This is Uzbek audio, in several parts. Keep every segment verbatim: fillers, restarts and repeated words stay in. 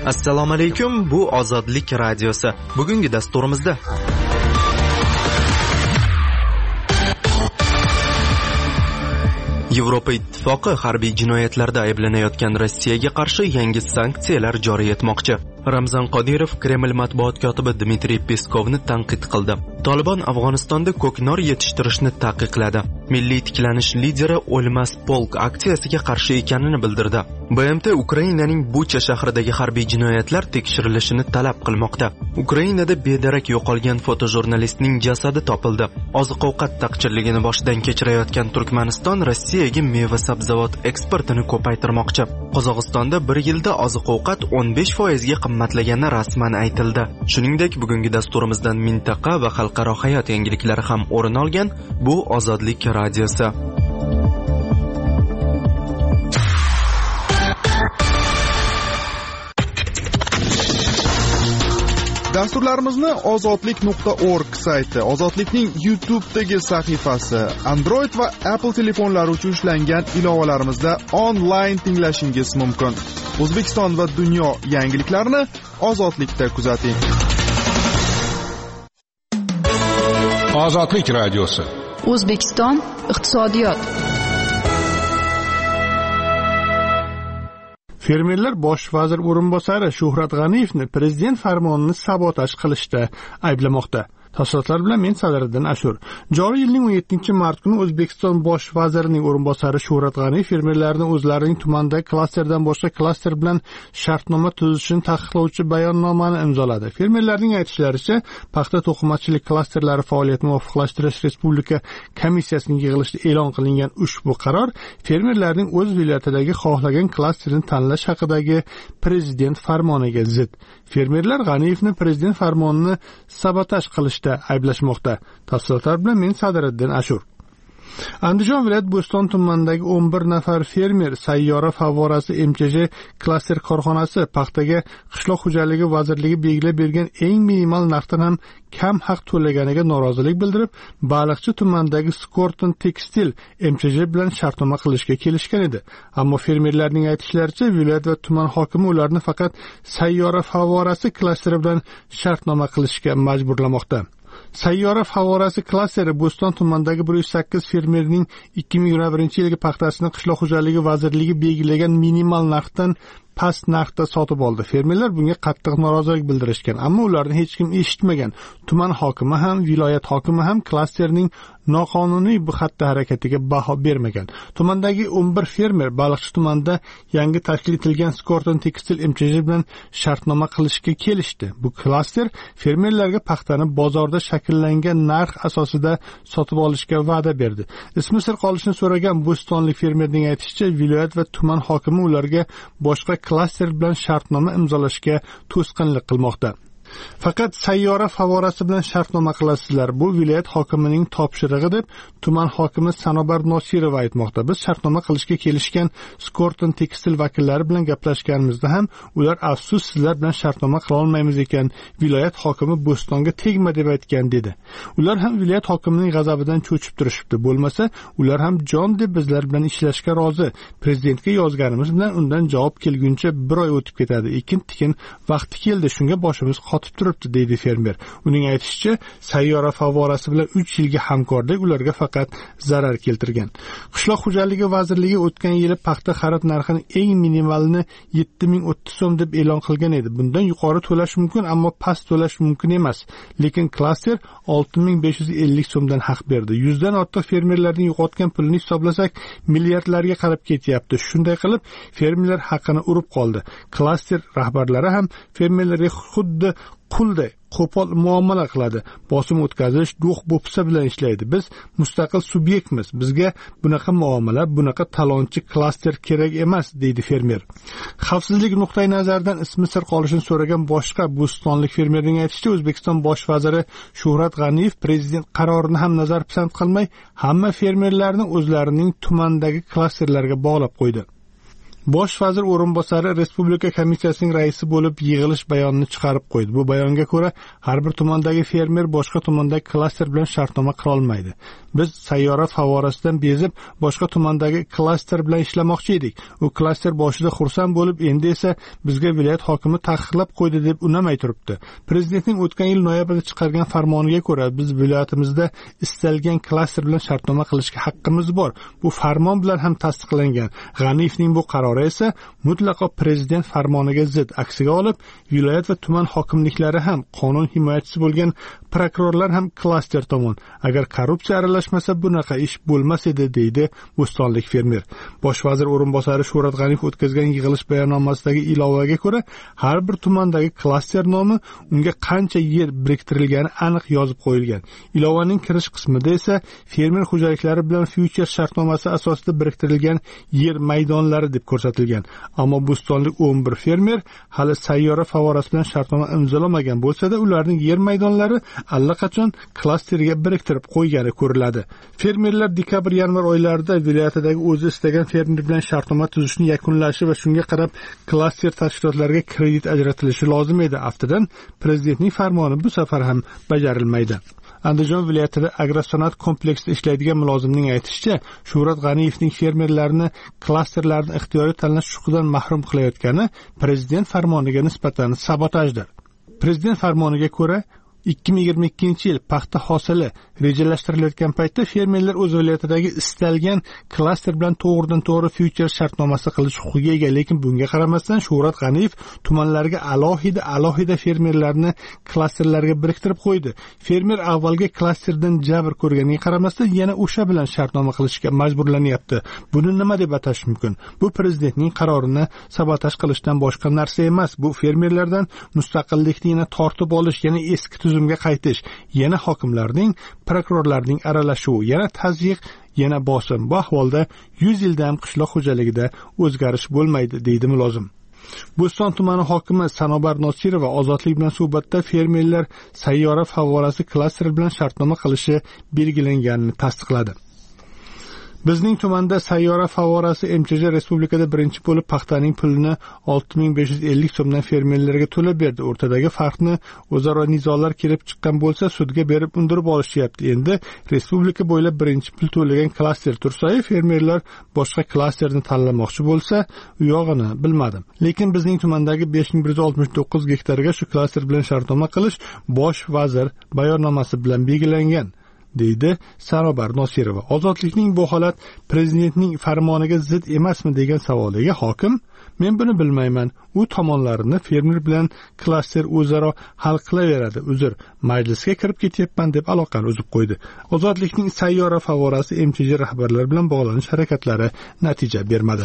Assalomu alaykum, bu Ozodlik radiosi. Bugungi dasturimizda Yevropa Ittifoqi harbiy jinoyatlarda ayblanayotgan Rossiyaga qarshi yangi sanksiyalar joriy etmoqchi. Ramzan Qodirov Kreml matbuot kotibi Dmitriy Peskovni tanqid qildi. Taliban Afg'onistonda ko'knor yetishtirishni taqiqladi. Milliy tiklanish lideri O'lmas polk aksiyasiga qarshi ekanini bildirdi. B M T Ukrainaning Bucha shahridagi harbiy jinoyatlar tekshirilishini talab qilmoqda. Ukrainada bedarak yo'qolgan fotojurnalistning jasadi topildi. Oziq-ovqat taqchilligini boshdan kechirayotgan Turkmaniston Rossiyaga meva-sabzavot eksportini ko'paytirmoqchi. Qozog'istonda bir yilda oziq-ovqat o'n besh foiz ga qimmatlagani rasman aytildi. Shuningdek, bugungi dasturimizdan mintaqa va xalqaro hayot yangiliklari ham o'rin olgan. Bu Ozodlik radiosi. Dasturlarimizni ozodlik nuqta org sayti, Ozodlikning YouTube'dagi sahifasi, Android va Apple telefonlari uchun ishlangan ilovalarimizda onlayn tinglashingiz mumkin. O'zbekiston va dunyo yangiliklarini Ozodlikda kuzating. Ozodlik radiosi. O'zbekiston iqtisodiyot. Fermerlar bosh vazir o'rinbosari Shuhrat G'aniyevni prezident farmonini sabotaj qilishda ayblamoqda. Tafsilotlar bilan men Sadiriddin Ashur. Joriy yilning o'n yettinchi mart kuni O'zbekiston bosh vazirining o'rinbosari Shuhrat G'aniyev fermerlarni o'zlarining tumandagi klasterdan boshqa klaster bilan shartnoma tuzishini taqiqlovchi bayonnomani imzoladi. Fermerlarning aytishlaricha, paxta to'qimachilik klasterlari faoliyatini muvofiqlashtirish respublika komissiyasining yig'ilishida e'lon qilingan ushbu qaror fermerlarning o'z viloyatidagi xohlagan klasterini tanlash haqidagi prezident farmoniga zid. Fermerlar G'aniyevni prezident farmonini sabotaj qilishda ayblashmoqda. Tafsilotlar bilan men Sadiriddin Ashur. Andijon viloyat Bo'ston tumanidagi o'n bir nafar fermer sayyora favorasi M Ch J klaster korxonasi paxtaga qishloq xo'jaligi vazirligi belgilab bergan eng minimal narxdan ham kam haq to'laganiga norozilik bildirib, Baliqchi tumanidagi Skorton Tekstil M Ch J bilan shartnoma qilishga kelishgan edi. Ammo fermerlarning aytishlaricha, viloyat va tuman hokimi ularni faqat sayyora favorasi klasteri bilan shartnoma qilishga majburlamoqda. Sayyora favorasi klasteri Bo'ston tumanidagi bir yuz sakkiz fermerning ikki ming yigirma birinchi yilgi paxtasini qishloq xo'jaligi vazirligi belgilagan minimal narxdan past narxda sotib oldi. Fermerlar bunga qattiq norozilik bildirishgan, ammo ularni hech kim eshitmagan. Tuman hokimi ham, viloyat hokimi ham klasterning noqonuniy bu xatti harakatiga baho bermagan. Tumandagi o'n bir fermer Baliqchi tumanida yangi tashkil etilgan Skorton Tekstil M Ch J bilan shartnoma qilishga kelishdi. Bu klaster fermerlarga paxtani bozorda shakllangan narx asosida sotib olishga va'da berdi. Ismi sir qolishini so'ragan bo'stonlik fermerning aytishicha, viloyat va tuman hokimi ularga boshqa klaster bilan shartnoma imzolashga to'sqinlik qilmoqda. Faqat sayyora favorasi bilan shartnoma qilasizlar. Bu viloyat hokimining topshirig'i deb tuman hokimi Sanobar Nosirova aytmoqda. Biz shartnoma qilishga kelishgan Skorton Tekstil vakillari bilan gaplashganimizda ham ular afsus sizlar bilan shartnoma qila olmaymiz ekan, viloyat hokimi Bo'stonga tegma deb aytgan dedi. Ular ham viloyat hokimining g'azabidan cho'chib turishibdi. Bo'lmasa, ular ham jon deb bizlar bilan ishlashga rozi. Prezidentga yozganimiz bilan undan javob kelguncha bir oy o'tib ketadi. Ekin-tikin vaqti keldi, shunga boshimiz qotib turibdi, deydi fermer. Uning aytishicha, sayyora favorasi bilan uch yilga hamkorlik ularga faqat zarar keltirgan. Qishloq xo'jaligi vazirligi o'tgan yili paxta xarid narxini eng minimalini yetti ming o'ttiz so'm deb e'lon qilgan edi. Bundan yuqori to'lash mumkin, ammo past to'lash mumkin emas. Lekin klaster olti ming besh yuz ellik so'mdan haq berdi. yuzdan ortiq fermerlarning yo'qotgan pulini hisoblasak, milliardlarga qarab ketyapti. Shunday qilib, fermerlar haqini urib qoldi. Klaster rahbarlari ham fermerlarga xuddi qulday qo'pol muomala qiladi. Bosim o'tkazish, do'q bo'psa bilan ishlaydi. Biz mustaqil subyektmiz. Bizga bunaqa muomala, bunaqa talonchi klaster kerak emas, deydi fermer. Xavfsizlik nuqtai nazaridan ismi sir qolishini so'ragan boshqa bo'stonlik fermerning aytishicha, O'zbekiston bosh vaziri Shuhrat G'aniyev prezident qarorini ham nazar pisand qilmay, hamma fermerlarni o'zlarining tumandagi klasterlarga bog'lab qo'ydi. Bosh vazir o'rinbosari Respublika komissiyasining raisi bo'lib yig'ilish bayonini chiqarib qo'ydi. Bu bayonga ko'ra, har bir tumandagi fermer boshqa tumandagi klaster bilan shartnoma qila olmaydi. Biz sayyora favorasidan bezib, boshqa tumandagi klaster bilan ishlamoqchi edik. U klaster boshida xursand bo'lib, endi esa bizga viloyat hokimi taqiqlab qo'ydi deb unamay turibdi. Prezidentning o'tgan yil noyabrda chiqargan farmoniga ko'ra, biz viloyatimizda istalgan klaster bilan shartnoma qilishga haqqimiz bor. Bu farmon bilan ham tasdiqlangan. G'aniyevning bu qarori esa mutlaqo prezident farmoniga zid. Aksiga olib, viloyat va tuman hokimliklari ham, qonun himoyachisi bo'lgan prokurorlar ham klaster tomon. Agar korrupsiya aralashmasa bunaqa ish bo'lmas edi, deydi bo'stonlik fermer. Bosh vazir o'rinbosari Shuhrat G'aniyev o'tkazgan yig'ilish bayonnomasidagi ilovaga ko'ra, har bir tumandagi klaster nomi, unga qancha yer biriktirilgani aniq yozib qo'yilgan. Ilovaning kirish qismida esa fermer xo'jaliklari bilan future shartnomasi asosida biriktirilgan yer maydonlari deb ko'rsatilgan. Ammo bo'stonlik o'n bir fermer hali sayyora favorasi bilan shartnoma imzolamagan bo'lsa-da, ularning yer maydonlari allaqachon klasterga biriktirib qo'ygani ko'riladi. Fermerlar dekabr-yanvar oylarida viloyatidagi o'zi istagan fermer bilan shartnoma tuzishni yakunlashi va shunga qarab klaster tashkilotlariga kredit ajratilishi lozim edi. Aftidan prezidentning farmoni bu safar ham bajarilmaydi. Andijon viloyatida agrosanoat kompleksida ishlaydigan mulozimning aytishicha, Shuhrat G'aniyevning fermerlarni klasterlarni ixtiyoriy tanlash huquqidan mahrum qilayotgani prezident farmoniga nisbatan sabotajdir. Prezident farmoniga ko'ra, ikki ming yigirma ikkinchi yil paxta hosili rejalashtirilayotgan paytda fermerlar o'z viloyatidagi istalgan klaster bilan to'g'ridan to'g'ri future shartnomasi qilish huquqiga ega, lekin bunga qaramasdan Shuhrat G'aniyev tumanlarga alohida alohida fermerlarni klasterlarga biriktirib qo'ydi. Fermer avvalgi klasterdan jabr ko'rganiga qaramasdan yana o'sha bilan shartnoma qilishga majburlanyapti. Buni nima deb atash mumkin? Bu prezidentning qarorini sabotaj qilishdan boshqa narsa emas. Bu fermerlardan mustaqillikni yana tortib olish, yana eski tuzumga qaytish, yana hokimlarning, prokurorlarning aralashuvi, yana tazyiq, yana bosim. Bu ahvolda yuz yilda ham qishloq xo'jaligida o'zgarish bo'lmaydi, deydi mulozim. Bo'ston tumani hokimi Sanobar Nosirova Ozodlik bilan suhbatda fermerlar sayyora favorasi klaster bilan shartnoma qilishi belgilanganini tasdiqladi. Bizning tumanda sayyora favorasi M C J respublikada birinchi bo'lib paxtaning pulini olti ming besh yuz ellik so'mdan fermerlarga to'lab berdi. O'rtadagi farqni o'zaro nizolar kelib chiqqan bo'lsa, sudga berib undirib olishyapti. Endi respublika bo'ylab birinchi pul to'lagan klaster tursa, fermerlar boshqa klasterni tanlamoqchi bo'lsa, u yog'ini bilmadim. Lekin bizning tumandagi besh ming bir yuz oltmish to'qqiz gektarga shu klaster bilan shartnoma qilish bosh vazir bayonnomasi bilan belgilangan, deydi Sanobar Nosirova. Ozodlikning bu holat prezidentning farmoniga zid emasmi degan savoliga hokim, men buni bilmayman. U tomonlarini fermer bilan klaster o'zaro hal qilaveradi. Uzr, majlisga kirib ketyapman deb aloqani uzib qo'ydi. Ozodlikning sayyora favorasi M C J rahbarlari bilan bog'lanish harakatlari natija bermadi.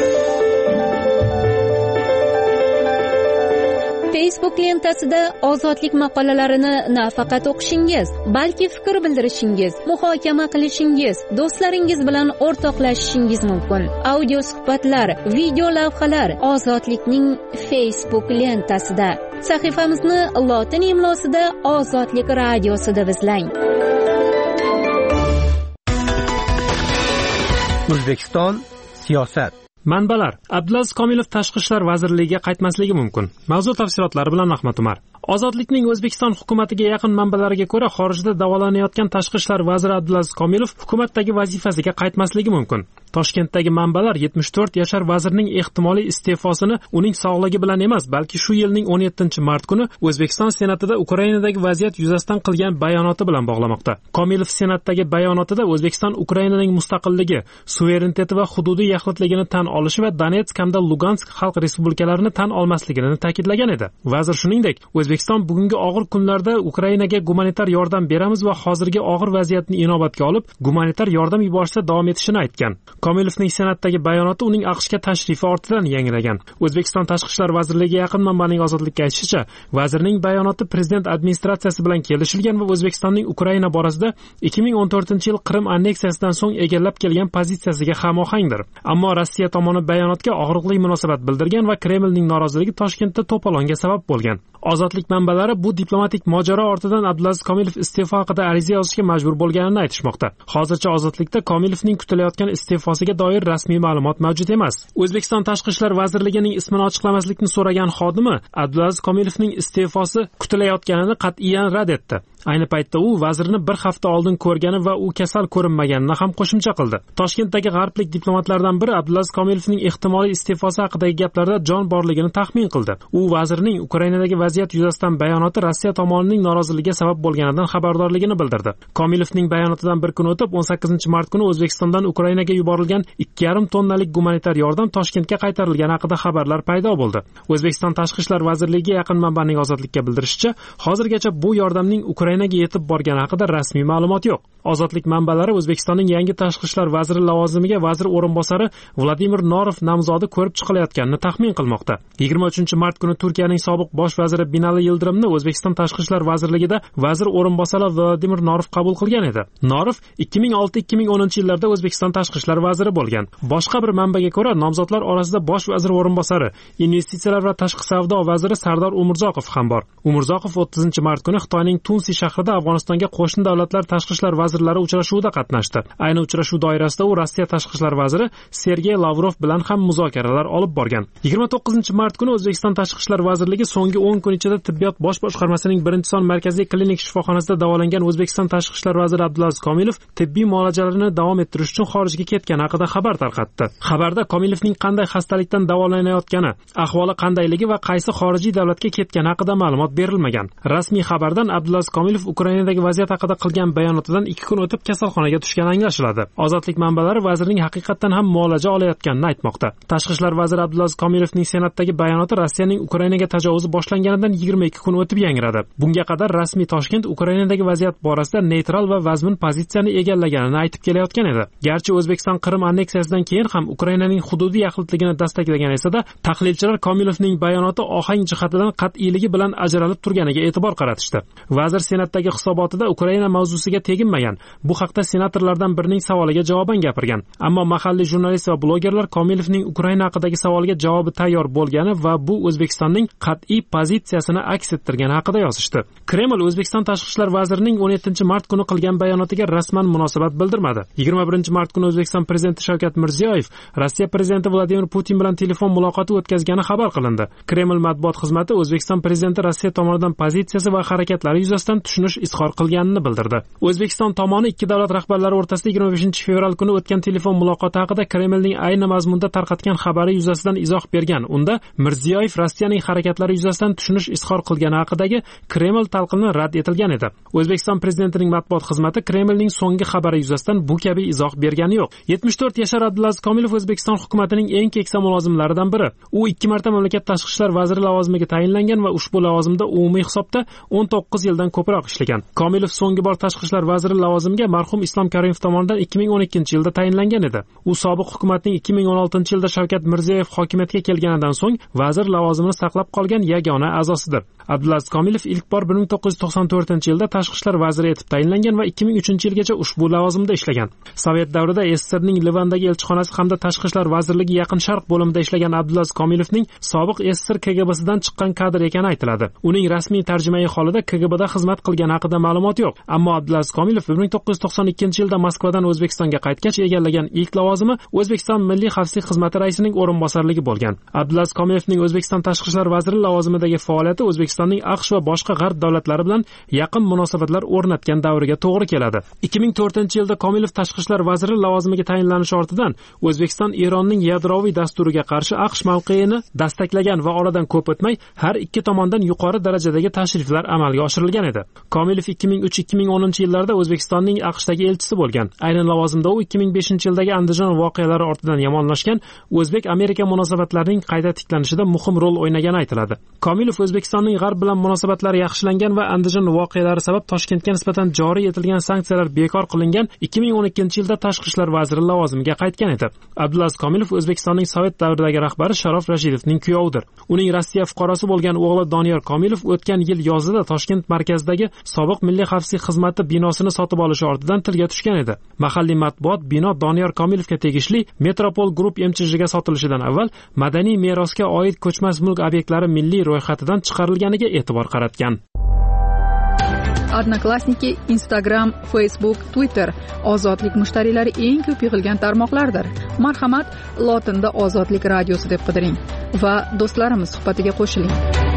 Facebook lentasida ozodlik maqolalarini nafaqat o'qishingiz, balki fikr bildirishingiz, muhokama qilishingiz, do'stlaringiz bilan o'rtoqlashishingiz mumkin. Audio suhbatlar, video lavhalar ozodlikning Facebook lentasida. Sahifamizni lotin imlosida Ozodlik radiosida izlang. O'zbekiston siyosat. Manbalar: Abdulaziz Komilov Tashqi ishlar vazirligiga qaytmasligi mumkin. Mavzu tafsilotlari bilan Ahmad Umar. Ozodlikning O'zbekiston hukumatiga yaqin manbalariga ko'ra, xorijda davolanayotgan Tashqi ishlar vaziri Abdulaziz Komilov hukumatdagi vazifasiga qaytmasligi mumkin. Toshkentdagi manbalar yetmish to'rt yashar vazirning ehtimoliy iste'fosini uning sog'ligi bilan emas, balki shu yilning o'n yettinchi mart kuni O'zbekiston Senatida Ukrainadagi vaziyat yuzasidan qilgan bayonoti bilan bog'lamoqda. Komilov Senatdagi bayonotida O'zbekiston Ukrainaning mustaqilligi, suvereniteti va hududiy yaxlitligini tan olishi va Donetsk hamda Lugansk xalq respublikalarini tan olmasligini ta'kidlagan edi. Vazir shuningdek, O'zbekiston bugungi og'ir kunlarda Ukrainaga gumanitar yordam beramiz va hozirgi og'ir vaziyatni inobatga olib, gumanitar yordam yuborishda davom etishini aytgan. Komilovning Senatdagi bayonoti uning AQShga tashrifi ortidan yangilagan. O'zbekiston Tashqi ishlar vazirligiga yaqin manbaning Ozodlikka aytishicha, vazirning bayonoti prezident administratsiyasi bilan kelishilgan va O'zbekistonning Ukraina borasida ikki ming o'n to'rtinchi yil Qrim anneksiyasidan so'ng egallab kelgan pozitsiyasiga hamohangdir. Ammo Rossiya tomoni bayonotga og'riqli munosabat bildirgan va Kremlning noroziligi Toshkentda to'polonga sabab bo'lgan. Ozodlik manbalari bu diplomatik mojaro ortidan Abdulaziz Komilov iste'fo haqida ariza yozishga majbur bo'lganini aytishmoqda. Hozircha ozodlikda Komilovning kutilayotgan iste'fosiga doir rasmiy ma'lumot mavjud emas. O'zbekiston Tashqi ishlar vazirligining ismini ochiqlamaslikni so'ragan xodimi Abdulaziz Komilovning iste'fosi kutilayotganini qat'iyan rad etdi. Ayni paytda u vazirni bir hafta oldin ko'rgani va u kasal ko'rinmaganini ham qo'shimcha qildi. Toshkentdagi g'arblik diplomatlardan biri Abdulaziz Komilovning ehtimoliy iste'fosi haqidagi gaplarda jon borligini taxmin qildi. U vazirning Ukrainadagi vaziyat yuzasidan bayonoti Rossiya tomonining noroziligiga sabab bo'lganidan xabardorligini bildirdi. Komilovning bayonotidan bir kun o'tib o'n sakkizinchi mart kuni O'zbekistondan Ukrainaga yuborilgan ikki yarim tonnalik gumanitar yordam Toshkentga qaytarilgani haqida xabarlar paydo bo'ldi. O'zbekiston Tashqi ishlar vazirligiga yaqin manbaning ozodlikka bildirishicha, hozirgacha bu yordamning Ukrainaga yetib borgani haqida rasmiy ma'lumot yo'q. Ozodlik manbalari O'zbekistonning yangi tashqi ishlar vaziri lavozimiga vazir o'rinbosari Vladimir Norov nomzodi ko'rib chiqilayotganini taxmin qilmoqda. yigirma uchinchi mart kuni Turkiyaning sobiq bosh vaziri Binali Yildirimni O'zbekiston Tashqi ishlar vazirligida vazir o'rinbosari Vladimir Norov qabul qilgan edi. Norov ikki ming olti ikki ming o'ninchi yillarda O'zbekiston Tashqi ishlar vaziri bo'lgan. Boshqa bir manbaga ko'ra, nomzodlar orasida bosh vazir o'rinbosari, investitsiyalar va tashqi savdo vaziri Sardor Umurzoqov ham bor. Umurzoqov o'ttizinchi mart kuni Xitoyning Tunsi shahrida Afg'onistonga qo'shni davlatlar tashqi ishlar vazirlari uchrashuvida qatnashdi. Ayni uchrashuv doirasida u Rossiya tashqi ishlar vaziri Sergey Lavrov bilan ham muzokaralar olib borgan. yigirma to'qqizinchi mart kuni O'zbekiston Tashqi ishlar vazirligi so'nggi o'n kun ichida tibbiyot bosh boshqarmasining birinchi son markaziy klinik shifoxonasida davolangan O'zbekiston Tashqi ishlar vaziri Abdulaziz Komilov tibbiy muolajalarini davom ettirish uchun xorijga ketgani haqida xabar tarqatdi. Xabarda Komilovning qanday xastalikdan davolanayotgani, ahvoli qandayligi va qaysi xorijiy davlatga ketgani haqida ma'lumot berilmagan. Rasmiy xabardan Abdulaziz Komilov Ukrainadagi vaziyat haqida qilgan bayonotidan ikki kun o'tib kasalxonaga tushgani anglashiladi. Ozodlik manbalari vazirning haqiqatan ham muolaja olayotganini aytmoqda. Tashqi ishlar vaziri Abdulaziz Komilovning Senatdagi bayonoti Rossiyaning Ukrainaga tajovuzi boshlanganidan yigirma ikki kun o'tib yangradi. Bunga qadar rasmiy Toshkent Ukrainadagi vaziyat borasida neytral va vazmin pozitsiyani egallaganini aytib kelayotgan edi. Garchi O'zbekiston Qrim anneksiyasidan keyin ham Ukrainaning hududiy yaxlitligini dastaklagan esa-da, tahlilchilar Komilovning bayonoti ohang jihatidan qat'iyligi bilan ajralib turganiga e'tibor qaratishdi. Vazir Senatdagi hisobotida Ukraina mavzusiga teginmagan. Bu haqda senatorlardan birining savoliga javoban gapirgan. Ammo mahalliy jurnalist va blogerlar Komilovning Ukraina haqidagi savoliga javobi tayyor bo'lgani va bu O'zbekistonning qat'iy pozitsiyasini aks ettirgani haqida yozishdi. Kreml O'zbekiston Tashqi ishlar vazirining o'n yettinchi mart kuni qilgan bayonotiga rasman munosabat bildirmadi. yigirma birinchi mart kuni O'zbekiston prezidenti Shavkat Mirziyoyev Rossiya prezidenti Vladimir Putin bilan telefon muloqoti o'tkazgani xabar qilindi. Kreml matbuot xizmati O'zbekiston prezidenti Rossiya tomonidan pozitsiyasi va harakatlari yuzasidan tushunish izhor qilganini bildirdi. O'zbekiston tomoni ikki davlat rahbarlari o'rtasida yigirma beshinchi fevral kuni o'tgan telefon muloqoti haqida Kremlning ayni mazmunda tarqatgan xabari yuzasidan izoh bergan. Unda Mirziyoyev Rossiyaning harakatlari yuzasidan tushunish izhor qilgani haqidagi Kreml talqini rad etilgan edi. O'zbekiston prezidentining matbuot xizmati Kremlning so'nggi xabari yuzasidan bu kabi izoh bergani yo'q. yetmish to'rt yashar Abdulaziz Komilov O'zbekiston hukumatining eng keksa mulozimlaridan biri. U ikki marta mamlakat tashqi ishlar vaziri lavozimiga tayinlangan va ushbu lavozimda umumiy hisobda o'n to'qqiz yildan ko'proq ishlagan. Komilov so'nggi bor tashqi ishlar vaziri lavozimiga marhum Islom Karimov tomonidan ikki ming o'n ikkinchi yilda tayinlangan edi. U sobiq hukumatning ikki ming o'n oltinchi yilda Shavkat Mirziyoyev hokimiyatga kelganidan so'ng vazir lavozimini saqlab qolgan yagona a'zosidir. Abdulaziz Komilov ilk bor bir ming to'qqiz yuz to'qson to'rtinchi yilda tashqi ishlar vaziri etib tayinlangan va ikki ming uchinchi yilgacha ushbu lavozimda ishlagan. Sovet davrida S S S Rning Livandagi elchixonasi hamda tashqi ishlar vazirligi Yaqin Sharq bo'limida ishlagan Abdulaziz Komilovning sobiq S S S R K G B'sidan chiqqan kadr ekani aytiladi. Uning rasmiy tarjimai holida K G B'da xizmat qilgani haqida ma'lumot yo'q. Ammo Abdulaziz Komilov bir ming to'qqiz yuz to'qson ikkinchi yilda Moskvadan O'zbekistonga qaytgach egallagan ilk lavozimi O'zbekiston Milliy xavfsizlik xizmati raisining o'rinbosarligi bo'lgan. Abdulaziz Komilovning O'zbekiston tashqi ishlar vaziri lavozimidagi faoliyati O'zbekistonning AQSh va boshqa g'arb davlatlari bilan yaqin munosabatlar o'rnatgan davriga to'g'ri keladi. ikki ming to'rtinchi yilda Komilov tashqi ishlar vaziri lavozimiga tayinlanishi ortidan O'zbekiston Eronning yadroviy dasturiga qarshi AQSh mavqeini dastaklagan va oradan ko'p o'tmay har ikki tomondan yuqori darajadagi tashriflar amalga oshirilgan edi. Komilov ikki ming uch ikki ming o'ninchi yillarda O'zbekistonning AQShdagi elchisi bo'lgan. Aynan lavozimda u ikki ming beshinchi yildagi Andijon voqealari ortidan yomonlashgan O'zbek-Amerika munosabatlarining qayta tiklanishida muhim rol o'ynagani aytiladi. Komilov O'zbekistonning g'arb bilan munosabatlari yaxshilangan va Andijon voqealari sabab Toshkentga nisbatan joriy etilgan sanksiyalar bekor qilingan ikki ming o'n ikkinchi yilda tashqi ishlar vaziri lavozimiga qaytgan edi. Abdulaziz Komilov O'zbekistonning Sovet davridagi rahbari Sharof Rashidovning kuyovidir. Uning Rossiya fuqarosi bo'lgan o'g'li Doniyor Komilov o'tgan yil yozida Toshkent markazidagi sobiq Milliy xavfsizlik xizmati binosini sotib olishi ortidan tilga tushgan edi. Mahalliy matbuot bino Doniyor Komilovga tegishli Metropol Group M C J'ga sotilishidan avval madaniy merosga oid ko'chmas mulk obyektlari milliy ro'yxatidan chiqarilib chiqarilganiga e'tibor qaratgan. Odnoklassniki, Instagram, Facebook, Twitter ozodlik mushtariylari eng ko'p yig'ilgan tarmoqlardir. Marhamat, lotinda Ozodlik radiosi deb qidiring va do'stlarimiz suhbatiga qo'shiling.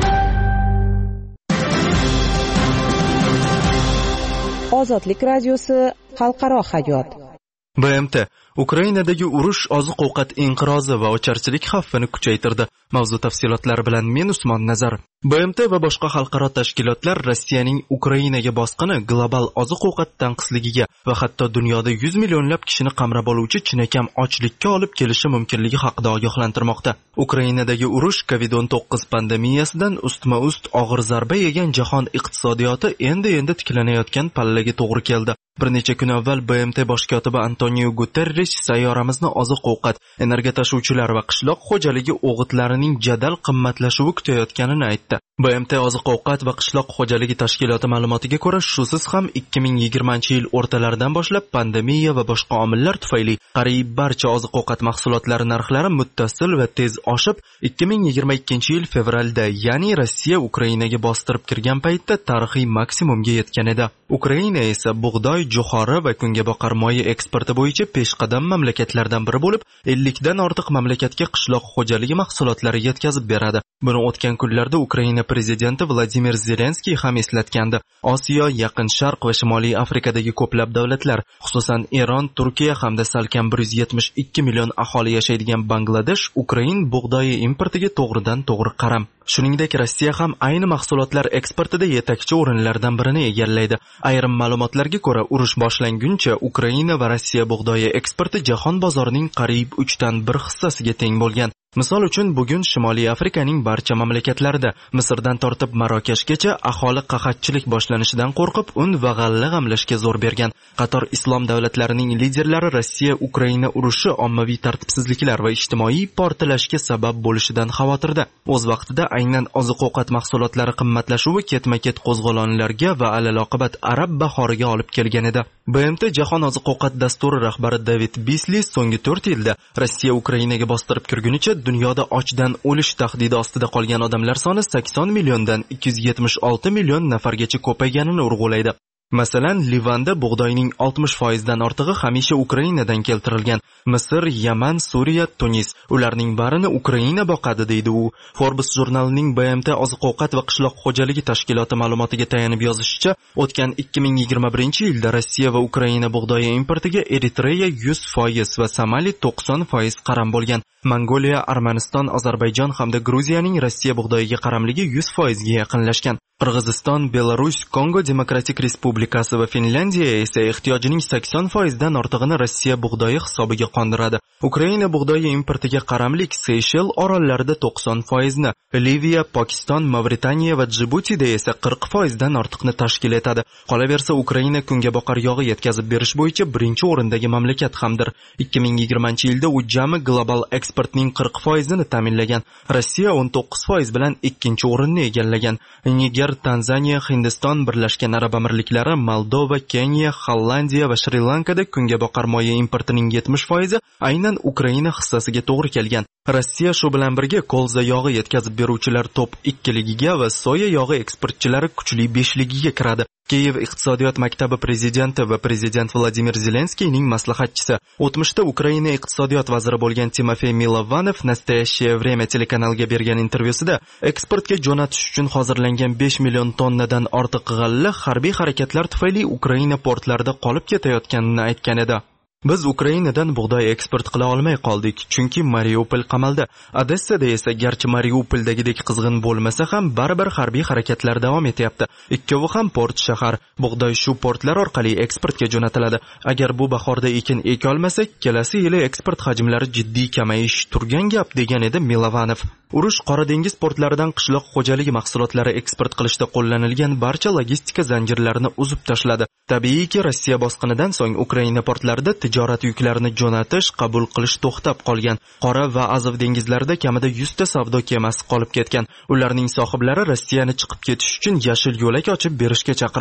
Ozodlik radiosi xalqaro hayot. B M T Ukrainadagi urush, oziq-ovqat inqirozi va ocharchilik xavfini kuchaytirdi. Mavzu tafsilotlari bilan men Usmon Nazar. B M T va boshqa xalqaro tashkilotlar Rossiyaning Ukrainaga bosqini global oziq-ovqat tanqisligiga va hatto dunyoda yuz millionlab kishini qamrab oluvchi chinakam ochlikka olib kelishi mumkinligi haqida ogohlantirmoqda. Ukrainadagi urush kovid o'n to'qqiz pandemiyasidan ustma-ust og'ir zarba yegan jahon iqtisodiyoti endi-endi tiklanayotgan pallaga to'g'ri keldi. Bir necha kun avval B M T bosh kotibi Antonio Guterres sayyoramizni oziq-ovqat, energiya tashuvchilar va qishloq xo'jaligi o'g'itlarining jadal qimmatlashuvi kutayotganini aytdi. B M T oziq-ovqat va qishloq xo'jaligi tashkiloti ma'lumotiga ko'ra, shusiz ham ikki ming yigirmanchi yil o'rtalaridan boshlab pandemiya va boshqa omillar tufayli qariyb barcha oziq-ovqat mahsulotlari narxlari muttasil va tez oshib, ikki ming yigirma ikkinchi yil fevralda, ya'ni Rossiya Ukrainaga bostirib kirgan paytda tarixiy maksimumga yetgan edi. Ukraina esa bug'doy, jo'xori va kungaboqar moyi eksporti bo'yicha peshqadam mamlakatlardan biri bo'lib, ellikdan ortiq mamlakatga qishloq xo'jaligi mahsulotlari yetkazib beradi. Buni o'tgan kunlarda Ukraina prezidenti Vladimir Zelenskiy ham eslatgandi. Osiyo, Yaqin Sharq va Shimoliy Afrikadagi ko'plab davlatlar, xususan Eron, Turkiya hamda salkam bir yuz yetmish ikki million aholi yashaydigan Bangladesh Ukrain bug'doyi importiga to'g'ridan-to'g'ri qaram. Shuningdek, Rossiya ham ayni mahsulotlar eksportida yetakchi o'rinlardan birini egallaydi. Ayrim ma'lumotlarga ko'ra, urush boshlanguncha Ukraina va Rossiya bug'doyi eksporti jahon bozorining qariyb uchdan bir hissasiga teng bo'lgan. Misol uchun, bugun Shimoliy Afrikaning barcha mamlakatlarida, Misrdan tortib Marokashgacha aholi qahatchilik boshlanishidan qo'rqib, un va g'alla g'amlashga zo'r bergan. Qator islom davlatlarining liderlari Rossiya Ukraina urushi ommaviy tartibsizliklar va ijtimoiy portlashga sabab bo'lishidan xavotirda. O'z vaqtida aynan oziq-ovqat mahsulotlari qimmatlashuvi ketma-ket qo'zg'olonlarga va alaloqibat arab bahoriga olib kelgan edi. B M T Jahon oziq-ovqat dasturi rahbari David Beasley so'nggi to'rt yilda Rossiya Ukrainaga bostirib kirgunicha dunyoda ochdan o'lish tahdidi ostida qolgan odamlar soni sakson milliondan ikki yuz yetmish olti million nafargacha ko'payganini urg'ulaydi. Masalan, Livanda bug'doyning oltmish foiz dan ortig'i hamisha Ukrainadan keltirilgan. Misr, Yaman, Suriya, Tunis, ularning barini Ukraina boqadi, deydi u. Forbes jurnalining B M T oziq-ovqat va qishloq xo'jaligi tashkiloti ma'lumotiga tayanib yozishicha, o'tgan ikki ming yigirma birinchi yilda Rossiya va Ukraina bug'doyi importiga Eritreya yuz foiz va Somali to'qson foiz qaram bo'lgan. Mongoliya, Armaniston, Ozarbayjon hamda Gruziyaning Rossiya bug'doyiga qaramligi yuz foiz ga yaqinlashgan. Qirg'iziston, Belarus, Kongo Demokratik Respublikasi va Finlandiya esa ehtiyojining sakson foiz dan ortig'ini Rossiya bug'doyi hisobiga qondiradi. Ukraina bug'doyi importiga qaramlik Seyshel orollarida to'qson foiz ni, Liviya, Pokiston, Mavritaniya va Djibutida esa qirq foiz dan ortiqni tashkil etadi. Qolaversa, Ukraina kungaboqar yog'i yetkazib berish bo'yicha birinchi o'rindagi mamlakat hamdir. ikki ming yigirmanchi yilda u jami global eksportning qirq foiz ni ta'minlagan. Rossiya o'n to'qqiz foiz bilan ikkinchi o'rinni egallagan. Niger, Tanzaniya, Hindiston, Birlashgan Arab Amirliklari, Moldova, Keniya, Hollandiya va Shri-Lankada kungaboqar moyi importining yetmish foizi aynan Ukraina hissasiga to'g'ri kelgan. Rossiya shu bilan birga kolza yog'i yetkazib beruvchilar top ikkiligiga va soya yog'i eksportchilari kuchli beshligiga kiradi. Kiyev iqtisodiyot maktabi prezidenti va prezident Vladimir Zelenskiyning maslahatchisi, o'tmishda Ukraina iqtisodiyot vaziri bo'lgan Timofey Milovanov Nastoящее время telekanaliga bergan intervyusida eksportga jo'natish uchun hozirlangan besh million tonnadan ortiq g'alla harbiy harakatlar tufayli Ukraina portlarida qolib ketayotganini aytgan edi. Biz Ukrainadan bug'doy eksport qila olmay qoldik, chunki Mariupol qamaldi. Odessada esa garchi Mariupoldagidek qizg'in bo'lmasa ham baribir harbiy harakatlar davom etyapti. Ikkovi ham port shahar. Bug'doy shu portlar orqali eksportga jo'natiladi. Agar bu bahorda ekin eka olmasak, kelasi yili eksport hajmlari jiddiy kamayish turgan gap, degan edi Milovanov. Urush Qora dengiz portlaridan qishloq xo'jaligi mahsulotlari eksport qilishda qo'llanilgan barcha logistika zanjirlarini uzib tashladi. Tabiiyki, Rossiya bosqinidan so'ng Ukraina portlarida tijorat yuklarini jo'natish, qabul qilish to'xtab qolgan. Qora va Azov dengizlarida kamida yuz ta savdo kemasi qolib ketgan. Ularning sohiblari Rossiyani chiqib ketish uchun yashil yo'lak ochib berishga chaqirmoqda.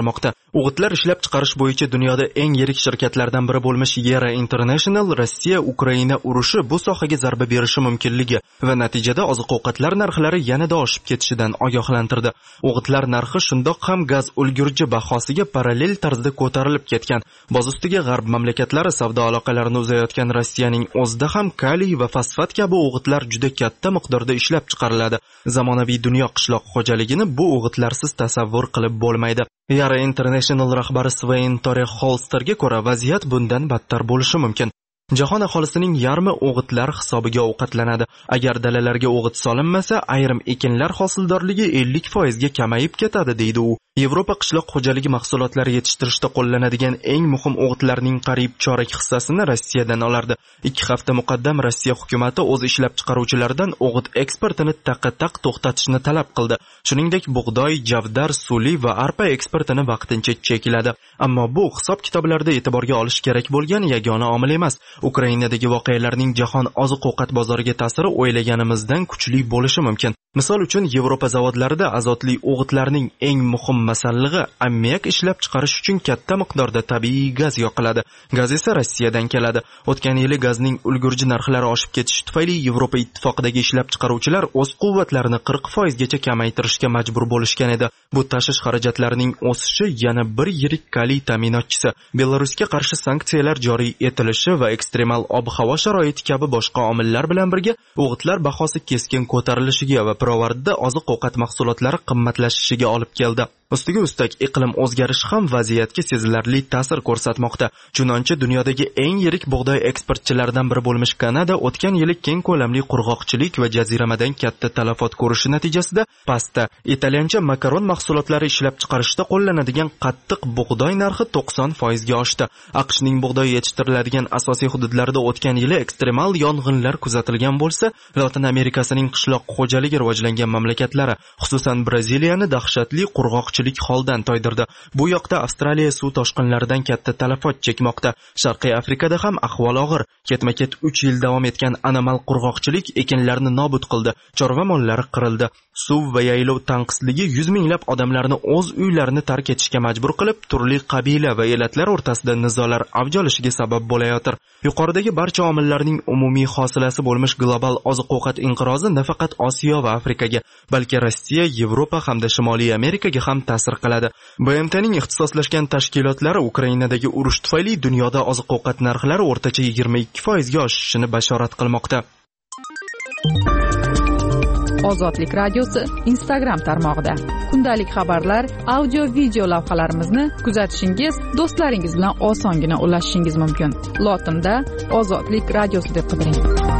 O'g'itlar ishlab chiqarish bo'yicha dunyoda eng yirik shirkatlardan biri bo'lmish Yara International Rossiya Ukraina urushi bu sohaga zarba berishi mumkinligi va natijada oziq-ovqatlar narxlari yanada oshib ketishidan ogohlantirdi. O'g'itlar narxi shundoq ham gaz ulgurji bahosiga parallel tarzda ko'tarilib ketgan. Boz ustiga g'arb mamlakatlari savdo aloqalarini uzayotgan Rossiyaning o'zida ham kaliy va fosfat kabi o'g'itlar juda katta miqdorda ishlab chiqariladi. Zamonaviy dunyo qishloq xo'jaligini bu o'g'itlarsiz tasavvur qilib bo'lmaydi. Yara International rahbari Svein Tore Holsterga ko'ra vaziyat bundan battar bo'lishi mumkin. Jahon aholisining yarmi o'g'itlar hisobiga ovqatlanadi. Agar dalalarga o'g'it solinmasa, ayrim ekinlar hosildorligi ellik foiz ga kamayib ketadi, deydi u. Yevropa qishloq xo'jaligi mahsulotlari yetishtirishda qo'llanadigan eng muhim o'g'itlarning qariyb chorak hissasini Rossiyadan olardi. ikki hafta muqaddam Rossiya hukumatı o'z ishlab chiqaruvchilaridan o'g'it eksportini taqqa-taq to'xtatishni talab qildi. Shuningdek, bug'doy, javdar, suli va arpa eksportini vaqtincha chekladi. Ammo bu hisob-kitoblarda e'tiborga olish kerak bo'lgan yagona omil emas. Ukrainadagi voqealarning jahon oziq-ovqat bozoriga ta'siri o'ylaganimizdan kuchli bo'lishi mumkin. Misol uchun, Yevropa zavodlarida azotli o'g'itlarning eng muhim masallig'i ammiak ishlab chiqarish uchun katta miqdorda tabiiy gaz yoqiladi. Gaz esa Rossiyadan keladi. O'tgan yili gazning ulgurji narxlari oshib ketishi tufayli Yevropa ittifoqidagi ishlab chiqaruvchilar o'z quvvatlarini qirq foiz gacha kamaytirishga majbur bo'lishgan edi. Bu tashish xarajatlarining o'sishi yana bir yirik kaliy ta'minotchisi. Belarusga qarshi sanksiyalar joriy etilishi va ekstremal ob-havo sharoiti kabi boshqa omillar bilan birga o'g'itlar bahosi keskin ko'tarilishiga va pirovardda oziq-ovqat mahsulotlari qimmatlashishiga olib keldi. Ustiga ustak iqlim o'zgarishi ham vaziyatga sezilarli ta'sir ko'rsatmoqda. Chunonchi dunyodagi eng yirik bug'doy eksportchilaridan biri bo'lmish Kanada o'tgan yili keng ko'lamli qurg'oqchilik va jaziramadan katta talafot ko'rishi natijasida pasta, italyancha makaron mahsulotlari ishlab chiqarishda qo'llanadigan qattiq bug'doy narxi to'qson foiz ga oshdi. AQShning bug'doy yetishtiriladigan asosiy hududlarida o'tgan yili ekstremal yong'inlar kuzatilgan bo'lsa, Lotin Amerikasining qishloq xo'jaligi rivojlangan mamlakatlari, xususan Braziliyani dahshatli qurg'oqchilik holdan toydirdi. Bu yoqda Avstraliya suv toshqinlaridan katta talafot chekmoqda. Sharqiy Afrikada ham ahvol og'ir. Ketma-ket uch yil davom etgan anomal qurg'oqchilik ekinlarni nobud qildi. Chorva mollari qirildi. Suv va yaylov tanqisligi yuz minglab odamlarni o'z uylarini tark etishga majbur qilib, turli qabila va elatlar o'rtasida nizolar avj olishiga sabab bo'layotir. Yuqoridagi barcha omillarning umumiy hosilasi bo'lmish global oziq-ovqat inqirozi nafaqat Osiyo va Afrikaga, balki Rossiya, Yevropa hamda Shimoliy Amerikaga ham ta'sir qiladi. B M T'ning ixtisoslashgan tashkilotlari Ukrainadagi urush tufayli dunyoda oziq-ovqat narxlari o'rtacha yigirma ikki foiz ga oshishini bashorat qilmoqda. Ozodlik radiosi Instagram tarmog'ida kundalik xabarlar, audio, video lavhalarimizni kuzatishingiz, do'stlaringiz bilan osongina ulashishingiz mumkin. Lotinda Ozodlik radiosi deb qidiring.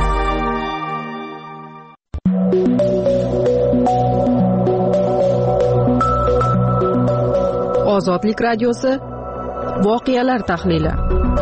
Ozodlik radiosi voqealar tahlili.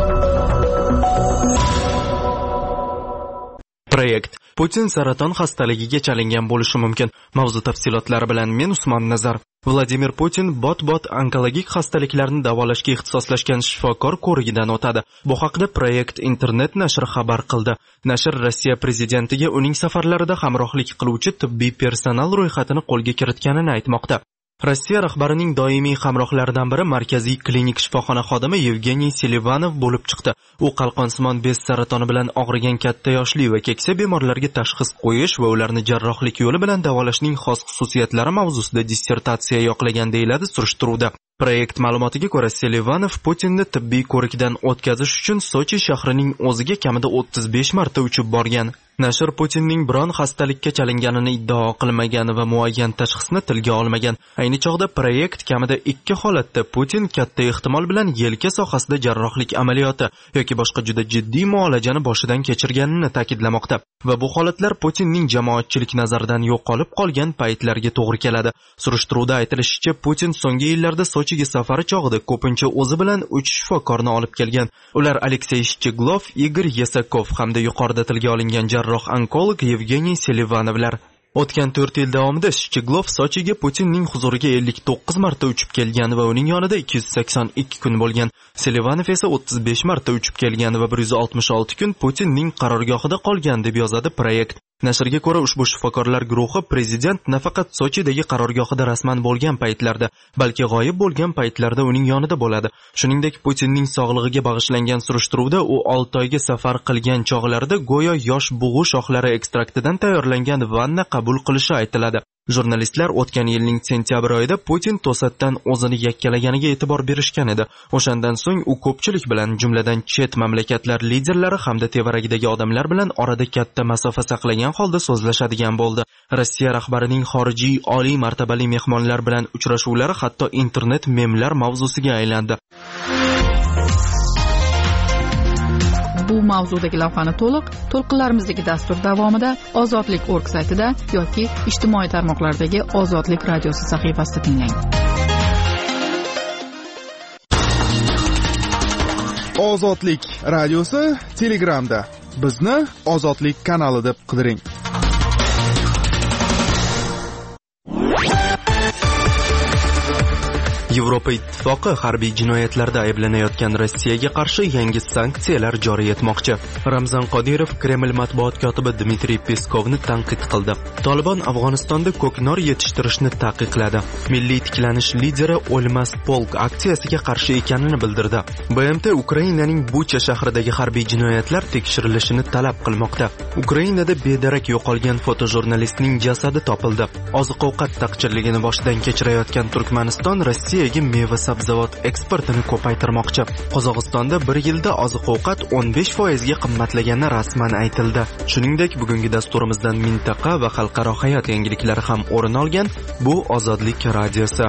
Proyekt Putin saraton xastaligiga chalingan bo'lishi mumkin. Mavzu tafsilotlari bilan men Usmon Nazar. Vladimir Putin bot-bot onkologik xastaliklarni davolashga ixtisoslashgan shifokor ko'rigidan o'tadi. Bu haqda Proyekt internet nashri xabar qildi. Nashr Rossiya prezidentiga uning safarlarida hamrohlik qiluvchi tibbiy personal ro'yxatini qo'lga kiritganini aytmoqda. Rossiya rahbarining doimiy hamrohlaridan biri markaziy klinik shifoxona xodimi Yevgeniy Selivanov bo'lib chiqdi. U qalqonsimon bez saratoni bilan og'rigan katta yoshli va keksa bemorlarga tashxis qo'yish va ularni jarrohlik yo'li bilan davolashning xos xususiyatlari mavzusida dissertatsiya yoqlagan, deyiladi surishtiruvda. Proyekt ma'lumotiga ko'ra, Selivanov Putinni tibbiy ko'rikdan o'tkazish uchun Sochi shahrining o'ziga kamida o'ttiz besh marta uchib borgan. Nashr Putinning biron xastalikka chalinganini iddao qilmagan va muayyan tashxisni tilga olmagan. Ayni chog'da Proyekt kamida ikki holatda Putin katta ehtimol bilan yelka sohasida jarrohlik amaliyoti yoki boshqa juda jiddiy muolajani boshidan kechirganini ta'kidlamoqda. Va bu holatlar Putinning jamoatchilik nazaridan yo'qolib qolgan paytlarga to'g'ri keladi. Surishtiruvda aytilishicha, Putin so'nggi yillarda Sochiga safari chog'ida ko'pincha o'zi bilan uch shifokorni olib kelgan. Ular Aleksey Shcheglov, Igor Yesakov hamda yuqorida tilga olingan jarroh onkolog Yevgeniy Selivanovlar. O'tgan to'rt yil davomida Shcheglov Sochiga Putinning huzuriga ellik to'qqiz marta uchib kelgan va uning yonida ikki yuz sakson ikki kun bo'lgan. Selivanov esa o'ttiz besh marta uchib kelgan va bir yuz oltmish olti kun Putinning qarorgohida qolgan, deb yozadi Proyekt. Nashrga ko'ra, ushbu shifokorlar guruhi prezident nafaqat Sochidagi qarorgohida rasman bo'lgan paytlarda, balki g'oyib bo'lgan paytlarda uning yonida bo'ladi. Shuningdek, Putinning sog'lig'iga bag'ishlangan surishtiruvda u olti oyga safar qilgan chog'larida go'yo yosh bug'u shoxlari ekstraktidan tayyorlangan vanna qabul qilishi aytiladi. Jurnalistlar o'tgan yilning sentyabr oyida Putin to'satdan o'zini yakkalaganiga e'tibor berishgan edi. O'shandan so'ng u ko'pchilik bilan, jumladan chet mamlakatlar liderlari hamda tevaragidagi odamlar bilan orada katta masofa saqlagan holda so'zlashadigan bo'ldi. Rossiya rahbarining xorijiy oliy martabali mehmonlar bilan uchrashuvlari hatto internet memlar mavzusiga aylandi. Bu mavzudagi lavhani to'liq to'lqinlarimizdagi dastur davomida ozodlik nokta org saytida yoki ijtimoiy tarmoqlardagi Ozodlik radiosi sahifasida tinglang. Ozodlik radiosi Telegramda. Bizni Ozodlik kanali deb qidiring. Yevropa Ittifoqi harbiy jinoyatlarda ayblanayotgan Rossiyaga qarshi yangi sanksiyalar joriy etmoqchi. Ramzan Qodirov Kreml matbuot kotibi Dmitriy Peskovni tanqid qildi. Tolibon Afg'onistonda ko'knor yetishtirishni taqiqladi. Milliy tiklanish lideri O'lmas polk aksiyasiga qarshi ekanini bildirdi. B M T Ukrainaning Bucha shahridagi harbiy jinoyatlar tekshirilishini talab qilmoqda. Ukrainada bedarak yo'qolgan fotojurnalistning jasadi topildi. Oziq-ovqat taqchilligini boshdan kechirayotgan Turkmaniston Rossiya meva sabzavot eksportini ko'paytirmoqchi. Qozog'istonda bir yilda oziq-ovqat o'n besh foiz ga qimmatlagani rasman aytildi. Shuningdek, bugungi dasturimizdan mintaqa va xalqaro hayot yangiliklari ham o'rin olgan. Bu Ozodlik radiosi.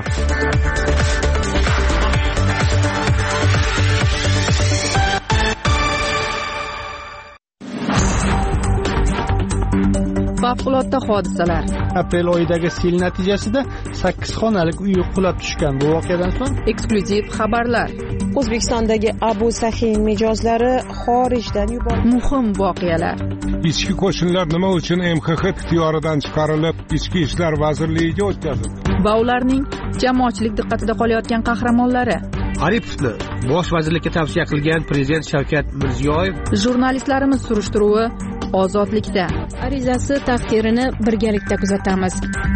Favqulodda hodisalar. Aprel oyidagi sel natijasida sakkiz xonalik uy qulab tushgan. Bu voqeadan so'ng eksklyuziv xabarlar. O'zbekistondagi Abu Sahin mijozlari xorijdan yuborildi. Muhim voqealar. Ichki qo'shinlar nima uchun M X X ixtiyoridan chiqarilib, Ichki ishlar vazirligiga o'tkazildi? Va ularning jamoatchilik diqqatida qolayotgan qahramonlari. Aripovni bosh vazirlikka tavsiya qilgan prezident Shavkat Mirziyoyev. Jurnalistlarimiz surishtiruvi Ozodlikda. Arizasi taqdirini birgalikda kuzatamiz.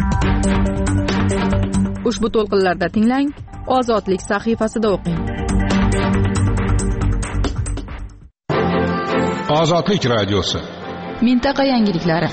Ushbu to'lqinlarda tinglang, Ozodlik sahifasida o'qing. Ozodlik radiosi. Mintaqa yangiliklari.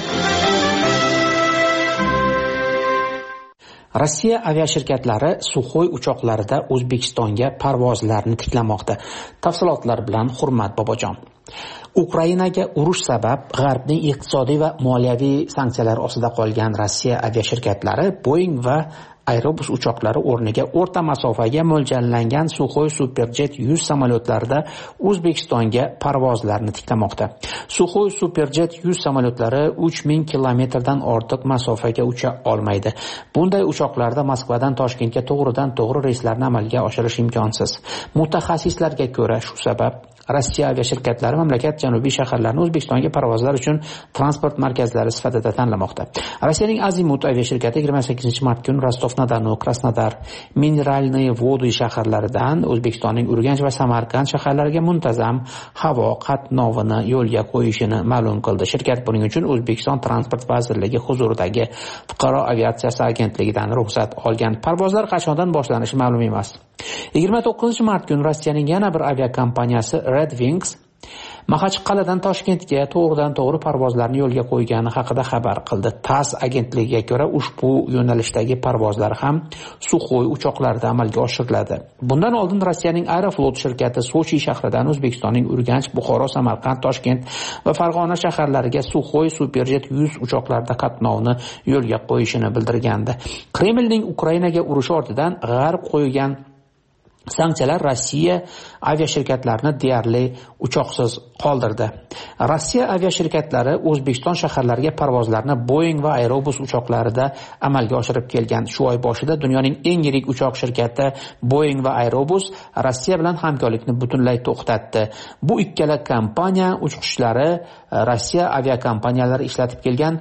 Rossiya aviashirkatlari Suxoy uchoqlarida O'zbekistonga parvozlarni tiklamoqda. Tafsilotlar bilan Hurmat Bobojon. Ukrainaga urush sabab G'arbning iqtisodiy va moliyaviy sanksiyalar ostida qolgan Rossiya aviashirkatlari Boeing va Airbus uchoqlari o'rniga o'rta masofaga mo'ljallangan Suxoy Superjet yuz samolyotlarida O'zbekistonga parvozlarni tiklamoqda. Suxoy Superjet yuz samolyotlari uch ming kilometrdan ortiq masofaga ucha olmaydi. Bunday uchoqlarda Moskvadan Toshkentga to'g'ridan to'g'ri reyslarni amalga oshirish imkonsiz. Mutaxassislarga ko'ra, shu sabab Rossiya aviashirkatlari mamlakat janubiy shaharlarini O'zbekistonga parvozlar uchun transport markazlari sifatida tanlamoqda. Rossiyaning Azimut aviashirkati yigirma sakkizinchi mart kuni Rostov-na-Donu, Krasnodar, Mineralniy Vody shaharlaridan O'zbekistonning Urganch va Samarqand shaharlariga muntazam havo qatnovini yo'lga qo'yishini ma'lum qildi. Shirkat buning uchun O'zbekiston Transport vazirligi huzuridagi Fuqaro aviatsiyasi agentligidan ruxsat olgan. Parvozlar qachondan boshlanishi ma'lum emas. yigirma to'qqizinchi mart kuni Rossiyaning yana bir aviakompaniyasi Red Wings Maxachqal'adan Toshkentga to'g'ridan to'g'ri parvozlarni yo'lga qo'ygani haqida xabar qildi. TASS agentligiga ko'ra, ushbu yo'nalishdagi parvozlar ham Suxoy uchoqlarida amalga oshiriladi. Bundan oldin Rossiyaning Aeroflot shirkati Sochi shahridan O'zbekistonning Urganch, Buxoro, Samarqand, Toshkent va Farg'ona shaharlariga Suxoy Superjet yuz uchoqlarida qatnovni yo'lga qo'yishini bildirgandi. Kremlning Ukrainaga urushi ortidan G'arb qo'ygan sanksiyalar Rossiya aviashirkatlarini deyarli uchoqsiz qoldirdi. Rossiya aviashirkatlari O'zbekiston shaharlariga parvozlarni Boeing va Airbus uchoqlarida amalga oshirib kelgan. Shu oy boshida dunyoning eng yirik uchoq shirkati Boeing va Airbus Rossiya bilan hamkorlikni butunlay to'xtatdi. Bu ikkala kompaniya uchqishlari Rossiya aviakompaniyalari ishlatib kelgan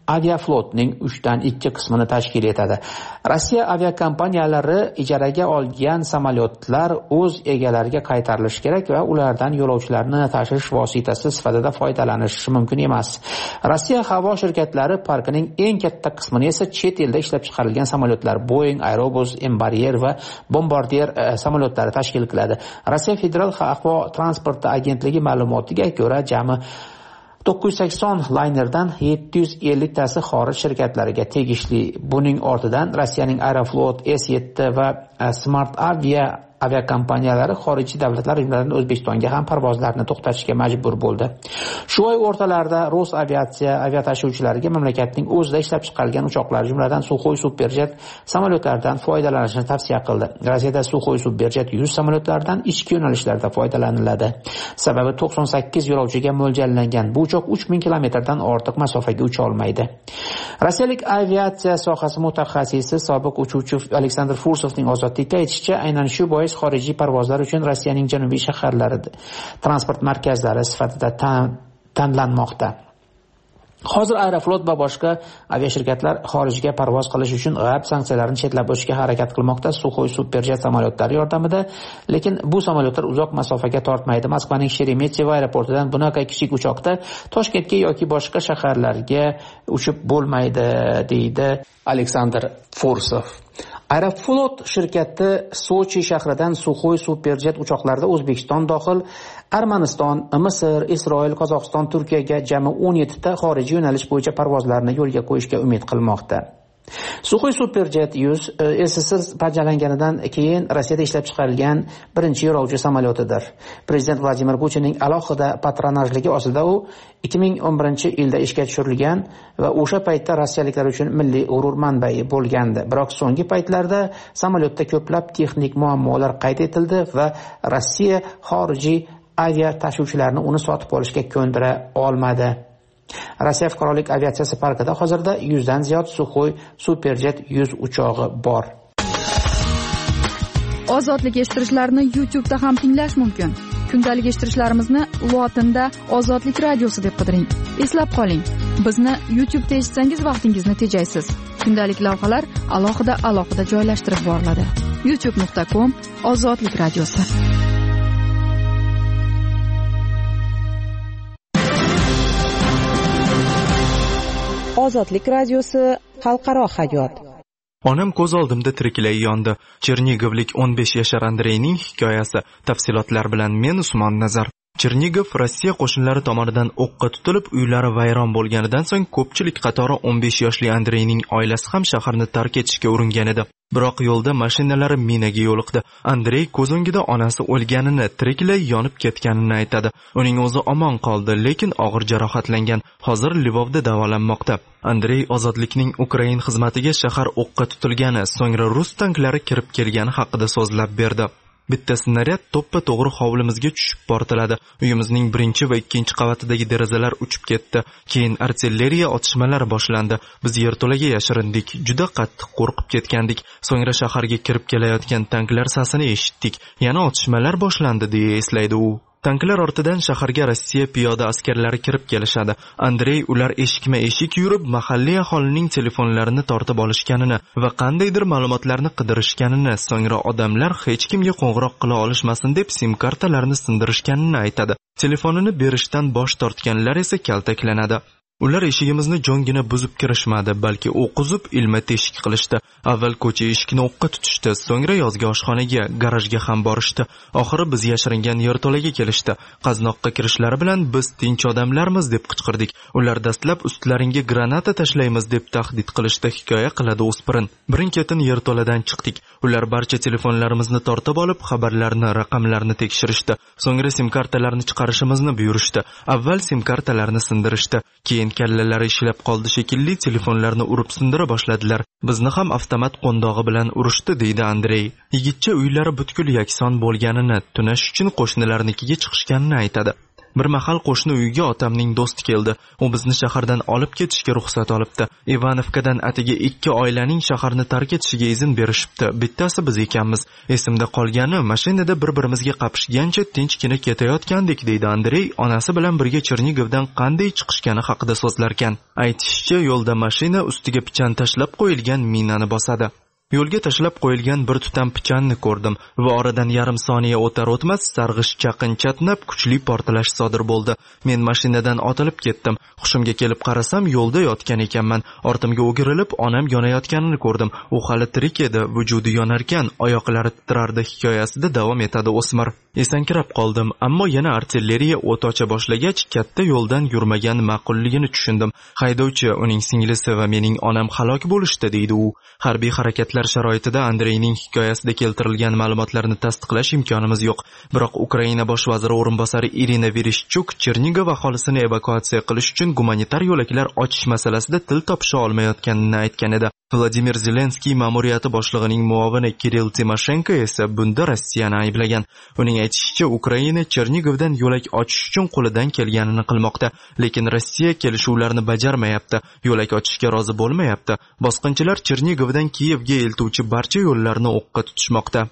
Aviaflotning uchdan ikki qismini tashkil etadi. Rossiya aviakompaniyalari ijaraga olgan samolyotlar o'z egalariga qaytarilishi kerak va ulardan yo'lovchilarni tashish vositasi sifatida foydalanishi mumkin emas. Rossiya havo shirkatlari parkining eng katta qismini esa chet elda ishlab chiqarilgan samolyotlar Boeing, Airbus, Embraer va Bombardier e, samolyotlari tashkil qiladi. Rossiya Federal havo transporti agentligi ma'lumotiga ko'ra, jami to'qqiz yuz sakson laynerdan yetti yuz ellik tasi xorij shirkatlariga tegishli. Buning ortidan Rossiyaning Aeroflot, S yetti va Smart Avia aviakompaniyalari xorijiy davlatlar, jumladan O'zbekistonga ham parvozlarni to'xtatishga majbur bo'ldi. Shu oy o'rtalarida Rus aviatsiya aviatashuvchilariga mamlakatning o'zida ishlab chiqarilgan uchoqlar, jumladan Suxoy Superjet samolyotlaridan foydalanishni tavsiya qildi. Rossiyada Suxoy Superjet yuz samolyotlaridan ichki yo'nalishlarda foydalaniladi. Sababi to'qson sakkiz yo'lovchiga mo'ljallangan bu uchoq uch ming kilometrdan ortiq masofaga ucha olmaydi. Rossiyalik aviatsiya sohasi mutaxassisi, sobiq uchuvchi Aleksandr Fursovning ozodlikda aytishicha, aynan shu bois xorijiy parvozlar uchun Rossiyaning janubiy shaharlarida transport markazlari sifatida tanlanmoqda. Hozir Aeroflot va boshqa aviashirkatlar xorijga parvoz qilish uchun g'arb sanksiyalarini chetlab o'tishga harakat qilmoqda. Suxoy Superjet samolyotlari yordamida, lekin bu samolyotlar uzoq masofaga tortmaydi. Moskvaning Sheremetyevo aeroportidan bunaqa kichik uchoqda Toshkentga yoki boshqa shaharlarga uchib bo'lmaydi, deydi Aleksandr Fursov. Aeroflot shirkati Sochi shahridan Suxoy Superjet uchoqlarida O'zbekiston dohil Armaniston, Misr, Isroil, Qozog'iston, Turkiyaga jami o'n yetti ta xorijiy yo'nalish bo'yicha parvozlarni yo'lga qo'yishga umid qilmoqda. Suxoy Superjet yuz S S R parchalanganidan keyin Rossiyada ishlab chiqarilgan birinchi yo'lovchi samolyotidir. Prezident Vladimir Putinning alohida patronajligi ostida u ikki ming o'n birinchi yilda ishga tushirilgan va o'sha paytda rossiyaliklar uchun milliy g'urur manbai bo'lgandi. Biroq so'nggi paytlarda samolyotda ko'plab texnik muammolar qayd etildi va Rossiya xorijiy avia tashuvchilarni uni sotib olishga ko'ndira olmadi. Rossiya fuqarolik aviatsiyasi parkida hozirda yuzdan ziyod Suxoy Superjet yuz uchog'i bor. Ozodlik eshittirishlarni YouTube'da ham tinglash mumkin. Kundalik eshittirishlarimizni lotinda Ozodlik radiosi deb qidiring. Eslab qoling, bizni YouTube'da eshitsangiz vaqtingizni tejaysiz. Kundalik lavhalar alohida alohida joylashtirib boriladi. youtube nuqta com Ozodlik radiosi. Ozodlik radiosi xalqaro hayot. Onam ko'z oldimda tiriklay yondi. Chernigovlik o'n besh yashar Andreyning hikoyasi. Tafsilotlar bilan men Usmon Nazar. Chernigov Rossiya qo'shinlari tomonidan o'qqa tutilib, uylari vayron bo'lganidan so'ng ko'pchilik qatori o'n besh yoshli Andreyning oilasi ham shaharni tark etishga uringan edi. Biroq yo'lda mashinalari minaga yo'liqdi. Andrey ko'z o'ngida onasi o'lganini, tiriklay yonib ketganini aytadi. Uning o'zi omon qoldi, lekin og'ir jarohatlangan. Hozir Lvovda davolanmoqda. Andrey ozodlikning Ukrain xizmatiga shahar o'qqa tutilgani, so'ngra rus tanklari kirib kelgani haqida so'zlab berdi. Bitta snaryad to'ppa to'g'ri hovlimizga tushib portladi. Uyimizning birinchi va ikkinchi qavatidagi derazalar uchib ketdi. Keyin artilleriya otishmalari boshlandi. Biz yerto'laga yashirindik. Juda qattiq qo'rqib ketgandik. So'ngra shaharga kirib kelayotgan tanklar sasini eshitdik. Yana otishmalar boshlandi, deya eslaydi u. Tanklar ortidan shaharga Rossiya piyoda askarlari kirib kelishadi. Andrey ular eshikma-eshik yurib, mahalliy aholining telefonlarini tortib olishganini va qandaydir ma'lumotlarni qidirishganini, so'ngra odamlar hech kimga qo'ng'iroq qila olishmasin deb sim kartalarni sindirishganini aytadi. Telefonini berishdan bosh tortganlar esa kaltaklanadi. Ular eshigimizni jo'ngina buzib kirishmadi, balki o'qizib ilma teshik qilishdi. Avval ko'cha eshikni o'qqa tutishdi, so'ngra yozgi oshxonaga, garajga ham borishdi. Oxiri biz yashiringan yerto'laga kelishdi. Qaznoqqa kirishlari bilan biz tinch odamlarmiz deb qichqirdik. Ular dastlab ustlaringga granata tashlaymiz deb tahdid qilishdi, hikoya qiladi o'spirin. Birin-ketin yerto'ladan chiqdik. Ular barcha telefonlarimizni tortib olib, xabarlarni, raqamlarni tekshirishdi. So'ngra sim kartalarni chiqarishimizni buyurishdi. Avval sim kartalarni sindirishdi, keyin kallalari ishlab qoldi shekilli, telefonlarni urib sindira boshladilar. Bizni ham avtomat qo'ndog'i bilan urishdi, deydi Andrey. Yigitcha uylari butkul yakson bo'lganini, tunash uchun qo'shnilarnikiga chiqishganini aytadi. Bir mahal qo'shni uyga otamning do'sti keldi. U bizni shahardan olib ketishga ruxsat olibdi. Ivanovkadan atigi ikki oilaning shaharni tark etishiga izn berishibdi. Bittasi biz ekanmiz. Esimda qolgani, mashinada bir-birimizga qapishgancha tinchgina ketayotgandik, deydi Andrey, onasi bilan birga Chernigovdan qanday chiqishgani haqida so'zlarkan. Aytishicha, yo'lda mashina ustiga pichan tashlab qo'yilgan minani bosadi. Yo'lga tashlab qo'yilgan bir tutam pichanni ko'rdim va oradan yarim soniya o'tar o'tmas sarg'ish chaqin chatnab kuchli portlash sodir bo'ldi. Men mashinadan otilib ketdim. Hushimga kelib qarasam, yo'lda yotgan ekanman. Ortimga o'girilib, onam yonayotganini ko'rdim. U hali tirik edi, vujudi yonarkan, oyoqlari titrardi hikoyasida davom etadi o'smir. Esankirab qoldim, ammo yana artilleriya o't ocha boshlagach, katta yo'ldan yurmagan ma'qulligini tushundim. Haydovchi, uning singlisi va mening onam halok bo'lishdi, deydi u. Harbiy harakatlar sharoitida Andreyning hikoyasida keltirilgan ma'lumotlarni tasdiqlash imkonimiz yo'q. Biroq Ukraina bosh vaziri o'rinbosari Irina Vereshchuk Chernigov aholisini evakuatsiya qilish uchun gumanitar yo'laklar ochish masalasida til topisha olmayotganini aytgan edi. Vladimir Zelenskiy ma'muriyati boshlig'ining muovini Kirill Timoshenko esa bunda Rossiyani ayblagan. Uning aytishicha, Ukraina Chernigovdan yo'lak ochish uchun qo'lidan kelganini qilmoqda, lekin Rossiya kelishuvlarni bajarmayapti, yo'lak ochishga rozi bo'lmayapti. Bosqinchilar Chernigovdan Kiyevga eltuvchi barcha yo'llarni o'qqa tutishmoqda.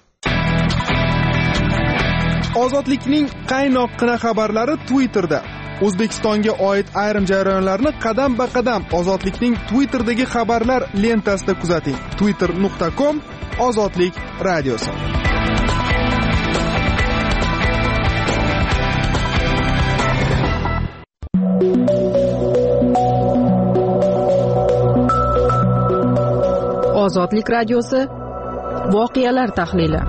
Ozodlikning qaynoqqina xabarlari Twitterda. O'zbekistonga oid ayrim jarayonlarni qadam-ba-qadam Ozodlikning Twitterdagi xabarlar lentasida kuzating. twitter nuqta com Ozodlik radiosi. Ozodlik radiosi voqealar tahlili.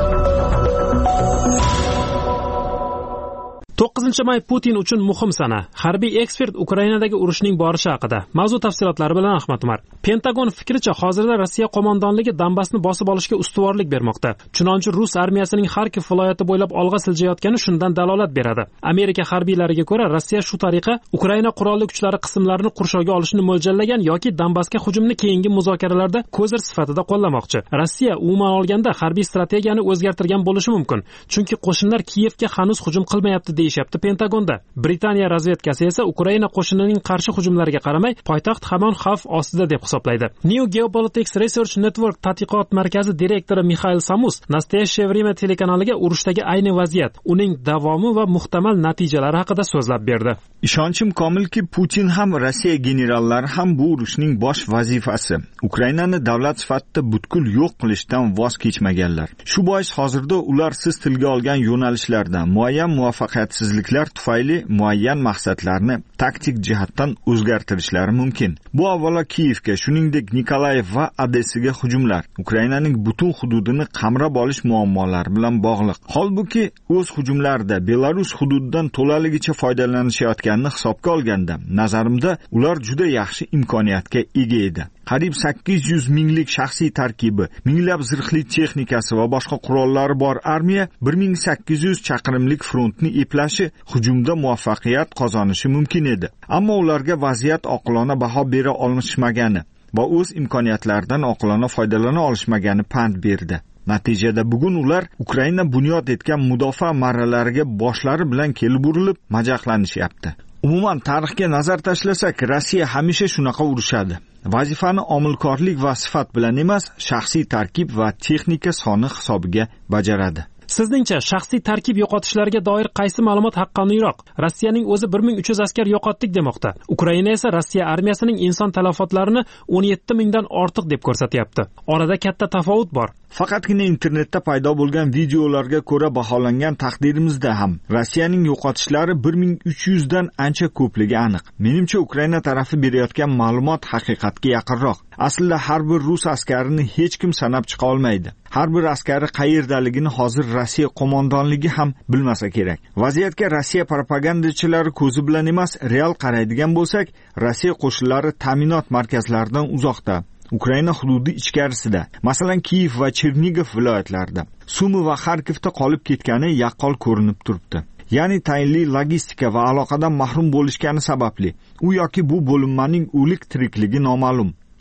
to'qqizinchi may Putin uchun muhim sana. Harbiy ekspert Ukrainadagi urushning borishi haqida. Mavzu tafsilotlari bilan Ahmad Umar. Pentagon fikricha, hozirda Rossiya qo'mondonligi Donbassni bosib olishga ustuvorlik bermoqda. Chunonchi Rus armiyasining Xarkov viloyati bo'ylab olg'a siljayotgani shundan dalolat beradi. Amerika harbiylariga ko'ra, Rossiya shu tariqa Ukraina qurolli kuchlari qismlarini qurshovga olishni mo'ljallagan yoki Donbassga hujumni keyingi muzokaralarda ko'zir sifatida qo'llamoqchi. Rossiya umuman olganda harbiy strategiyani o'zgartirgan bo'lishi mumkin, chunki qo'shinlar Kiyevga hanuz hujum qilmayapti deyishyapti Pentagonda. Britaniya razvedkasi esa Ukraina qo'shinining qarshi hujumlariga qaramay, poytaxt hamon xavf ostida deb hisoblaydi. New Geopolitics Research Network tadqiqot markazi direktori Mikhail Samus Nastoящее время telekanaliga urushdagi ayni vaziyat, uning davomi va muhtamal natijalari haqida so'zlab berdi. Ishonchim komilki, Putin ham Rossiya generallari ham bu urushning bosh vazifasi Ukrainani davlat sifatida butkul yo'q qilishdan voz kechmaganlar. Shu bois hozirda ular siz tilga olgan yo'nalishlardan muayyan muvaffaqiyatsizliklar tufayli muayyan maqsadlarni taktik jihatdan o'zgartirishlari mumkin. Bu avvalo Kiyevga, shuningdek Nikolayev va Odessaga hujumlar, Ukrainaning butun hududini qamrab olish muammolari bilan bog'liq. Holbuki o'z hujumlarida Belarus hududidan to'laligicha foydalanishayotganini hisobga olganda, nazarimda ular juda yaxshi imkoniyatga ega edi. Qariyb sakkiz yuz minglik shaxsiy tarkibi, minglab zirhli texnikasi va boshqa qurollari bor armiya bir ming sakkiz yuz chaqirimlik frontni eplashi, hujumda muvaffaqiyat qozonishi mumkin edi. Ammo ularga vaziyat oqilona baho bera olishmagani va o'z imkoniyatlaridan oqilona foydalana olishmagani pand berdi. Natijada bugun ular Ukraina bunyod etgan mudofaa marralariga boshlari bilan kelib urilib majaqlanishyapti. Umuman tarixga nazar tashlasak, Rossiya hamisha shunaqa urushadi. Vazifani omilkorlik va sifat bilan emas, shaxsiy tarkib va texnika soni hisobiga bajaradi. Sizningcha shaxsiy tarkib yo'qotishlariga doir qaysi ma'lumot haqqoniyroq? Rossiyaning o'zi bir ming uch yuz askar yo'qotdik demoqda. Ukraina esa Rossiya armiyasining inson talafotlarini o'n yetti mingdan ortiq deb ko'rsatyapti. Orada katta tafovut bor. Faqatgina internetda paydo bo'lgan videolarga ko'ra baholangan taqdirimizda ham Rossiyaning yo'qotishlari bir ming uch yuz dan ancha ko'pligi aniq. Menimcha Ukraina tarafi berayotgan ma'lumot haqiqatga yaqinroq. Aslida har bir rus askarini hech kim sanab chiqa olmaydi. Har bir askari qayerdaligini hozir Rossiya qo'mondonligi ham bilmasa kerak. Vaziyatga Rossiya propagandachilari ko'zi bilan emas, real qaraydigan bo'lsak, Rossiya qo'shinlari ta'minot markazlaridan uzoqda, Ukraina hududi ichkarisida, masalan Kiyev va Chernigov viloyatlarida, Sumi va Xarkovda qolib ketgani yaqqol ko'rinib turibdi. Ya'ni tayinli logistika va aloqadan mahrum bo'lishgani sababli u yoki bu bo'linmaning o'lik tirikligi noma'lum.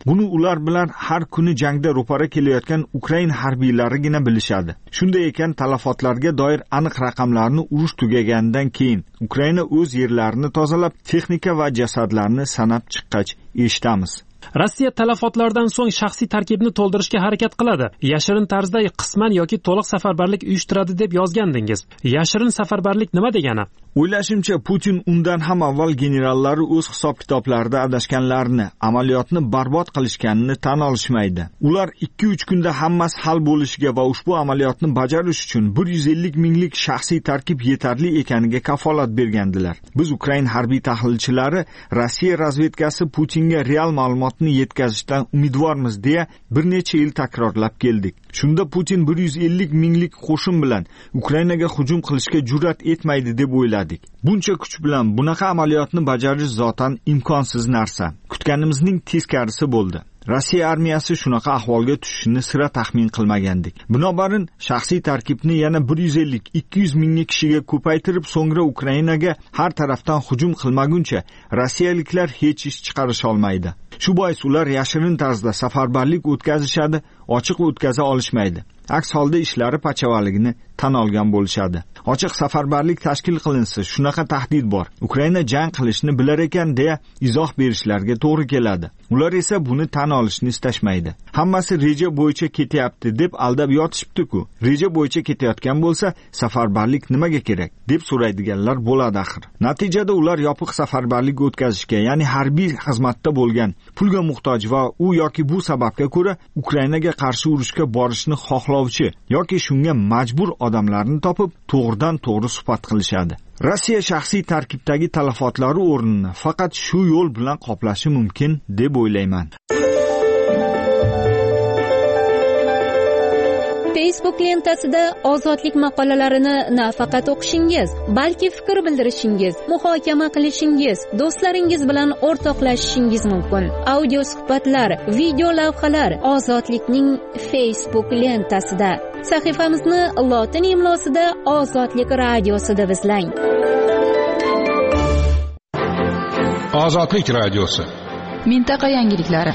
Buni ular bilan har kuni jangda ro'para kelayotgan Ukrain harbiylarigina bilishadi. Shunday ekan, talafotlarga doir aniq raqamlarni urush tugaganidan keyin Ukraina o'z yerlarini tozalab, texnika va jasadlarni sanab chiqqach eshitamiz. Rossiya talafotlardan so'ng shaxsiy tarkibni to'ldirishga harakat qiladi. Yashirin tarzda qisman yoki to'liq safarbarlik uyushtiradi deb yozgandingiz. Yashirin safarbarlik nima degani? O'ylashimcha, Putin undan ham avval generallari o'z hisob-kitoblarida adashganlarini, amaliyotni barbod qilishganini tan olishmaydi. Ular ikki uch kunda hammasi hal bo'lishiga va ushbu amaliyotni bajarish uchun bir yuz ellik minglik shaxsiy tarkib yetarli ekaniga kafolat bergandilar. Biz Ukrain harbiy tahlilchilari Rossiya razvedkasi Putinga real ma'lumotni yetkazishdan umidvormiz deya bir necha yil takrorlab keldik. Shunda Putin bir yuz ellik minglik qo'shin bilan Ukrainaga hujum qilishga jur'at etmaydi deb o'yladik. Buncha kuch bilan bunaqa amaliyotni bajarish zotan imkonsiz narsa. Kutganimizning teskarisi bo'ldi. Rossiya armiyasi shunaqa ahvolga tushishini sira taxmin qilmagandik. Binobarin shaxsiy tarkibni yana bir yuz ellik ikki yuz ming kishiga ko'paytirib, so'ngra Ukrainaga har tarafdan hujum qilmaguncha rossiyaliklar hech ish chiqarish olmaydi. Shu bois ular yashirin tarzda safarbarlik o'tkazishadi, ochiq o'tkaza olishmaydi. Aks holda ishlari pachavaligini tan olgan bo'lishadi. Ochiq safarbarlik tashkil qilinsa, shunaqa tahdid bor. Ukraina jang qilishni bilar ekan deya izoh berishlarga to'g'ri keladi. Ular esa buni tan olishni istashmaydi. Hammasi reja bo'yicha ketyapti deb aldab yotishibdi-ku. Reja bo'yicha ketayotgan bo'lsa, safarbarlik nimaga kerak deb so'raydiganlar bo'ladi axir. Natijada ular yopiq safarbarlik o'tkazishga, ya'ni harbiy xizmatda bo'lgan, pulga muhtoj va u yoki bu sababga ko'ra Ukrainaga qarshi urushga borishni xohlovchi yoki shunga majbur odamlarni topib, to'g'ridan to'g'ri suhbat qilishadi. Rossiya shaxsiy tarkibdagi talafotlari o'rnini faqat shu yo'l bilan qoplashi mumkin deb o'ylayman. Facebook lentasida ozodlik maqolalarini nafaqat o'qishingiz, balki fikr bildirishingiz, muhokama qilishingiz, do'stlaringiz bilan o'rtoqlashishingiz mumkin. Audio suhbatlar, video lavhalar ozodlikning Facebook lentasida. Sahifamizni lotin imlosida Ozodlik radiosi deb izlang. Ozodlik radiosi. Mintaqa yangiliklari.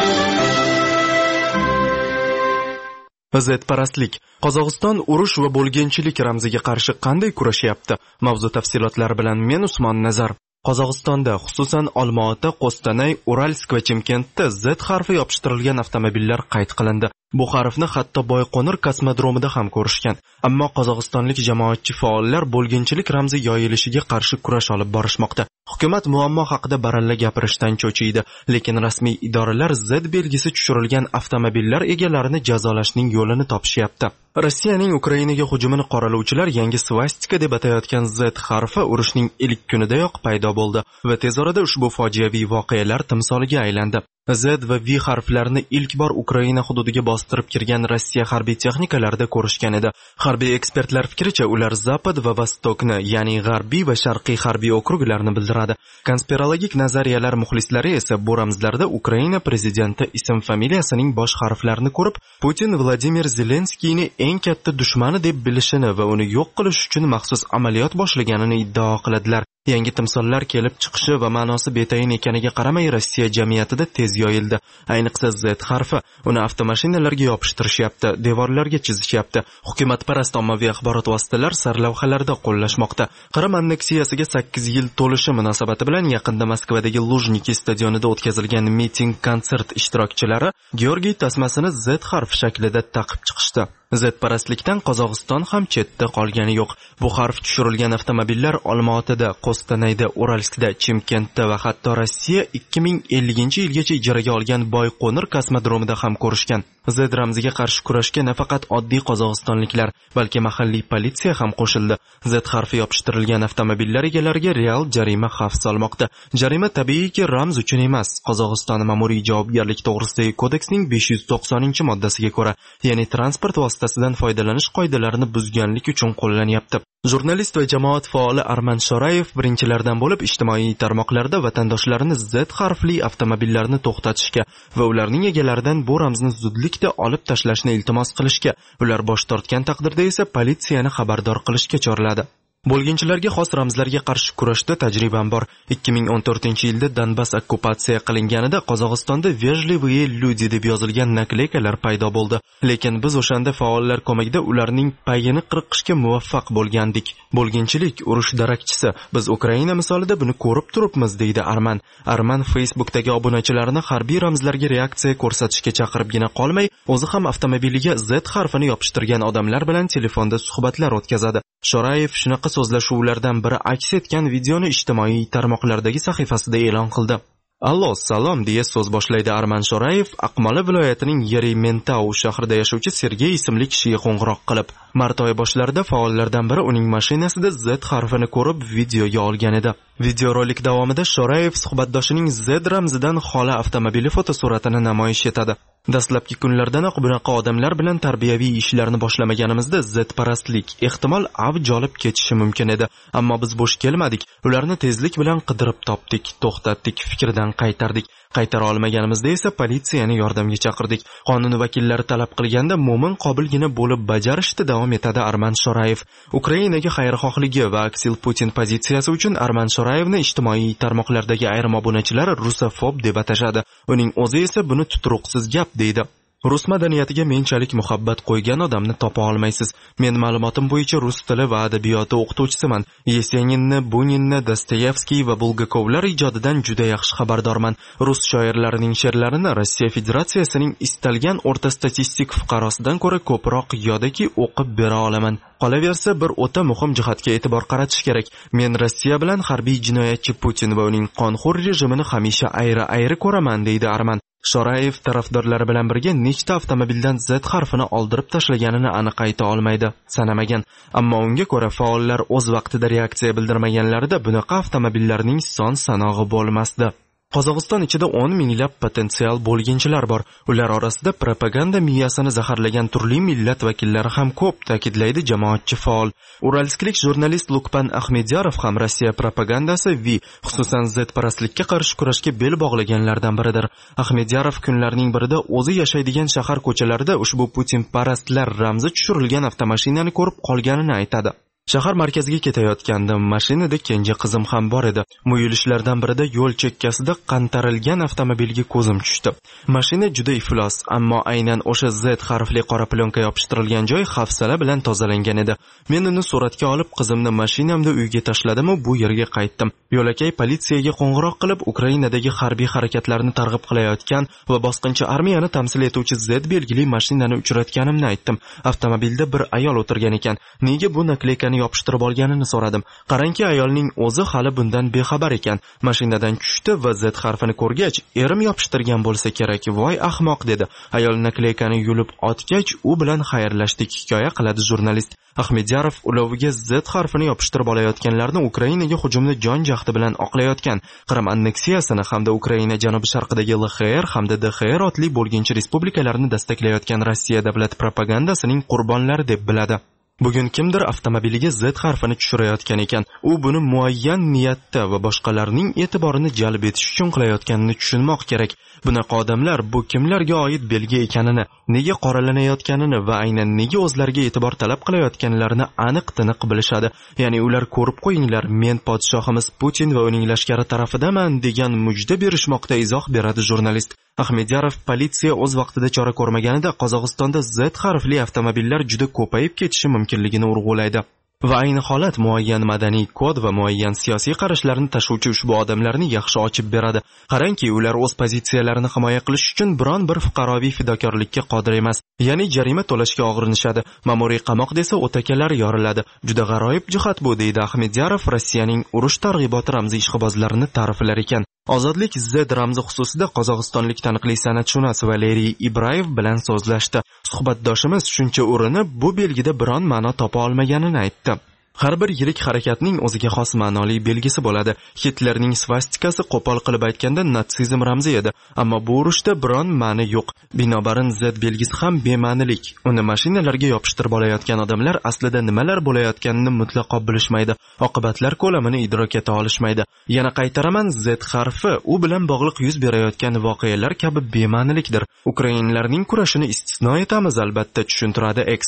Zedparastlik. Qozog'iston urush va bo'lginchilik ramziga qarshi qanday kurashyapti? Mavzu tafsilotlari bilan men Usmon Nazar. Qozog'istonda, xususan Olmaota, Qo'stanay, Uralsk va Chimkentda Z harfi yopishtirilgan avtomobillar qayd qilindi. Bu harfni hatto Boyqo'nir kosmodromida ham ko'rishgan. Ammo qozog'istonlik jamoatchi faollar bo'lginchilik ramzi yoyilishiga qarshi kurash olib borishmoqda. Hukumat muammo haqida baralla gapirishdan cho'chiydi, lekin rasmiy idoralar Z belgisi tushirilgan avtomobillar egalarini jazolashning yo'lini topishyapti. Rossiyaning Ukrainaga hujumini qoralovchilar yangi svastika deb atayotgan Z harfi urushning ilk kunidayoq paydo bo'ldi va tez orada ushbu fojiaviy voqealar timsoliga aylandi. Z va V harflarini ilk bor Ukraina hududiga bostirib kirgan Rossiya harbiy texnikalarida ko'rishgan edi. Harbiy ekspertlar fikricha, ular Zapad va Vostokni, ya'ni g'arbiy va sharqiy harbiy okruglarni bildiradi. Konspirologik nazariyalar muxlislari esa bu ramzlarda Ukraina prezidenti ism-familiyasining bosh harflarini ko'rib, Putin Vladimir Zelenskiyni eng katta dushmani deb bilishini va uni yo'q qilish uchun maxsus amaliyot boshlaganini iddao qiladilar. Yangi timsollar kelib chiqishi va ma'nosi betayin ekaniga qaramay Rossiya jamiyatida tez yoyildi. Ayniqsa Z harfi uni avtomashinalarga yopishtirishyapti, devorlarga chizishyapti. Hukumatparast ommaviy axborot vositalar sarlavhalarda qo'llashmoqda. Qrim anneksiyasiga sakkiz yil to'lishi munosabati bilan yaqinda Moskvadagi Lujniki stadionida o'tkazilgan miting konsert ishtirokchilari Georgiy tasmasini Z harfi shaklida taqib chiqishdi. Zedparastlikdan Qozog'iston ham chetda qolgani yo'q. Bu harf tushirilgan avtomobillar Olmaotada, Qo'stanayda, Uralskda, Chimkentda va hatto Rossiya ikki ming ellinchi yilgacha ijaraga olgan Boyqo'nir kosmodromida ham ko'rishgan. Z ramziga qarshi kurashga nafaqat oddiy qozog'istonliklar, balki mahalliy politsiya ham qo'shildi. Z harfi yopishtirilgan avtomobillar egalariga real jarima xavf solmoqda. Jarima tabiiyki ramz uchun emas, Qozog'iston ma'muriy javobgarlik to'g'risidagi kodeksning besh yuz to'qsoninchi moddasiga ko'ra, ya'ni transport vositasidan foydalanish qoidalarini buzganlik uchun qo'llanyapti. Jurnalist va jamoat faoli Arman Shorayev birinchilardan bo'lib ijtimoiy tarmoqlarda vatandoshlarini Z harfli avtomobillarni to'xtatishga va ularning egalaridan bu ramzni zudlikda olib tashlashni iltimos qilishga, ular bosh tortgan taqdirda esa politsiyani xabardor qilishga chorladi. Bo'lginchilarga xos ramzlarga qarshi kurashda tajribam bor. ikki ming o'n to'rtinchi yilda Donbass okkupatsiya qilinganida Qozog'istonda "Vejlivые люди" deb yozilgan nakleykalar paydo bo'ldi. Lekin biz o'shanda faollar ko'magida ularning payini qirqishga muvaffaq bo'lgandik. Bo'lginchilik urush darakchisi. Biz Ukraina misolida buni ko'rib turibmiz, deydi Arman. Arman Facebookdagi obunachilarini harbiy ramzlarga reaksiya ko'rsatishga chaqiribgina qolmay, o'zi ham avtomobiliga Z harfini yopishtirgan odamlar bilan telefonda suhbatlar o'tkazadi. Shorayev shunaqa so'zlashuvlardan biri aks etgan videoni ijtimoiy tarmoqlardagi sahifasida e'lon qildi. Allo, salom deya so'z boshlaydi Arman Shorayev, Aqmola viloyatining Yerementau shahrida yashovchi Sergey ismli kishiga qo'ng'iroq qilib. Mart oyi boshlarida faollardan biri uning mashinasida Z harfini ko'rib videoga olgan edi. Videorolik davomida Shorayev suhbatdoshining Z ramzidan xoli avtomobili fotosuratini namoyish etadi. Dastlabki kunlardanoq bunaqa odamlar bilan tarbiyaviy ishlarni boshlamaganimizda Z-parastlik ehtimol avj olib ketishi mumkin edi. Ammo biz bo'sh kelmadik. Ularni tezlik bilan qidirib topdik, to'xtatdik, fikrdan qaytardik. Qaytara olmaganimizda esa politsiyani yordamga chaqirdik. Qonun vakillari talab qilganda mo'min qobilgina bo'lib bajarishda davom etadi Arman Shorayev. Ukrainaga xayrixohligi va aksil Putin pozitsiyasi uchun Arman Shorayevni ijtimoiy tarmoqlardagi ayrim obunachilar rusofob deb atashadi. Uning o'zi esa buni tuturuqsiz gap deydi. Rus madaniyatiga menchalik muhabbat qo'ygan odamni topa olmaysiz. Men ma'lumotim bo'yicha rus tili va adabiyoti o'qituvchisiman. Yeseninni, Buninni, Dostoyevskiy va Bulgakovlar ijodidan juda yaxshi xabardorman. Rus shoirlarining she'rlarini Rossiya Federatsiyasining istalgan o'rta statistik fuqarosidan ko'ra ko'proq yoki o'qib bera olaman. Qolaversa, bir o'ta muhim jihatga e'tibor qaratish kerak. Men Rossiya bilan harbiy jinoyatchi Putin va uning qonxo'r rejimini hamisha ayri-ayri ko'raman, deydi Arman. Shorayev tarafdorlari bilan birga nechta avtomobildan Z harfini oldirib tashlaganini aniq ayta olmaydi, sanamagan. Ammo unga ko'ra faollar o'z vaqtida reaksiya bildirmaganlarida bunaqa avtomobillarning son sanog'i bo'lmasdi. Qozog'iston ichida o'n minglab potensial bo'lginchilar bor. Ular orasida propaganda miyasini zaharlagan turli millat vakillari ham ko'p, ta'kidlaydi jamoatchi faol. Uralsklik jurnalist Lukpan Ahmedyarov ham Rossiya propagandasi V, xususan Z-parastlikka qarshi kurashga bel bog'laganlardan biridir. Ahmedyarov kunlarning birida o'zi yashaydigan shahar ko'chalarida ushbu Putin parastlar ramzi tushirilgan avtomashinani ko'rib qolganini aytadi. Shahar markaziga ketayotgandim, mashinada kenja qizim ham bor edi. Muyulishlardan birida yo'l chekkasida qantarilgan avtomobilga ko'zim tushdi. Mashina juda iflos, ammo aynan o'sha Z harfli qora plyonka yopishtirilgan joy hafsala bilan tozalangan edi. Men uni suratga olib, qizimni mashinamda uyga tashladim va bu yerga qaytdim. Yo'lakay politsiyaga qo'ng'iroq qilib, Ukrainadagi harbiy harakatlarni targ'ib qilayotgan va bosqinchi armiyani tamsil etuvchi Z belgili mashinani uchratganimni aytdim. Avtomobilda bir ayol o'tirgan ekan. Nega bu nakleykani yopishtirib olganini so'radim. Qarangki, ayolning o'zi hali bundan bexabar ekan. Mashinadan tushdi va Z harfini ko'rgach, erim yopishtirgan bo'lsa kerak, voy ahmoq dedi. Ayol nakleykani yulib otgach, u bilan xayrlashdik, hikoya qiladi jurnalist. Ahmedyarov uloviga Z harfini yopishtirib olayotganlarni Ukrainaga hujumni jon jahdi bilan oqlayotgan, Qrim anneksiyasini hamda Ukraina janubi-sharqidagi L X R hamda D X R otli bo'lginchi respublikalarni dastaklayotgan Rossiya davlat propagandasining qurbonlari deb biladi. Bugun kimdir avtomobiliga Z harfini tushirayotgan ekan. U buni muayyan niyatda va boshqalarning e'tiborini jalb etish uchun qilayotganini tushunmoq kerak. Bunaqa odamlar bu kimlarga oid belgi ekanini, nega qoralanayotganini va aynan nega o'zlariga e'tibor talab qilayotganlarini aniq-tiniq bilishadi. Ya'ni ular ko'rib qo'yinglar, men podshohimiz Putin va uning lashkari tarafidaman degan mujda berishmoqda, izoh beradi jurnalist. Ahmedyarov politsiya o'z vaqtida chora ko'rmaganida Qozog'istonda Z harfli avtomobillar juda ko'payib ketishi mumkinligini urg'ulaydi. Va ayni holat muayyan madaniy kod va muayyan siyosiy qarashlarni tashuvchi ushbu odamlarni yaxshi ochib beradi. Qarangki, ular o'z pozitsiyalarini himoya qilish uchun biron bir fuqaroviy fidokorlikka qodir emas. Ya'ni jarima to'lashga og'irinishadi. Ma'muriy qamoq desa o'takalari yoriladi. Juda g'aroyib jihat bu, deydi Ahmedyarov Rossiyaning urush targ'iboti ramzi ishqibozlarini ta'riflar ekan. Ozodlik Z ramzi xususida qozog'istonlik taniqli san'atshunos Valeriy Ibrayev bilan so'zlashdi. Suhbatdoshimiz shuncha urinib, bu belgida biron ma'no topa olmaganini aytdi. Har bir yirik harakatning o'ziga xos ma'noli belgisi bo'ladi. Hitlerning svastikasi qo'pol qilib aytganda natsizm ramzi edi, ammo bu urushda biron ma'ni yo'q. Binobarin Z belgisi ham bema'nilik. Uni mashinalarga yopishtirib olayotgan odamlar aslida nimalar bo'layotganini mutlaqo bilishmaydi. Oqibatlar ko'lamini idrok eta olishmaydi. Yana qaytaraman, Z harfi u bilan bog'liq yuz berayotgan voqealar kabi bema'nilikdir. Ukrainlarning kurashini istisno etamiz, albatta, tushuntiradi ekspert.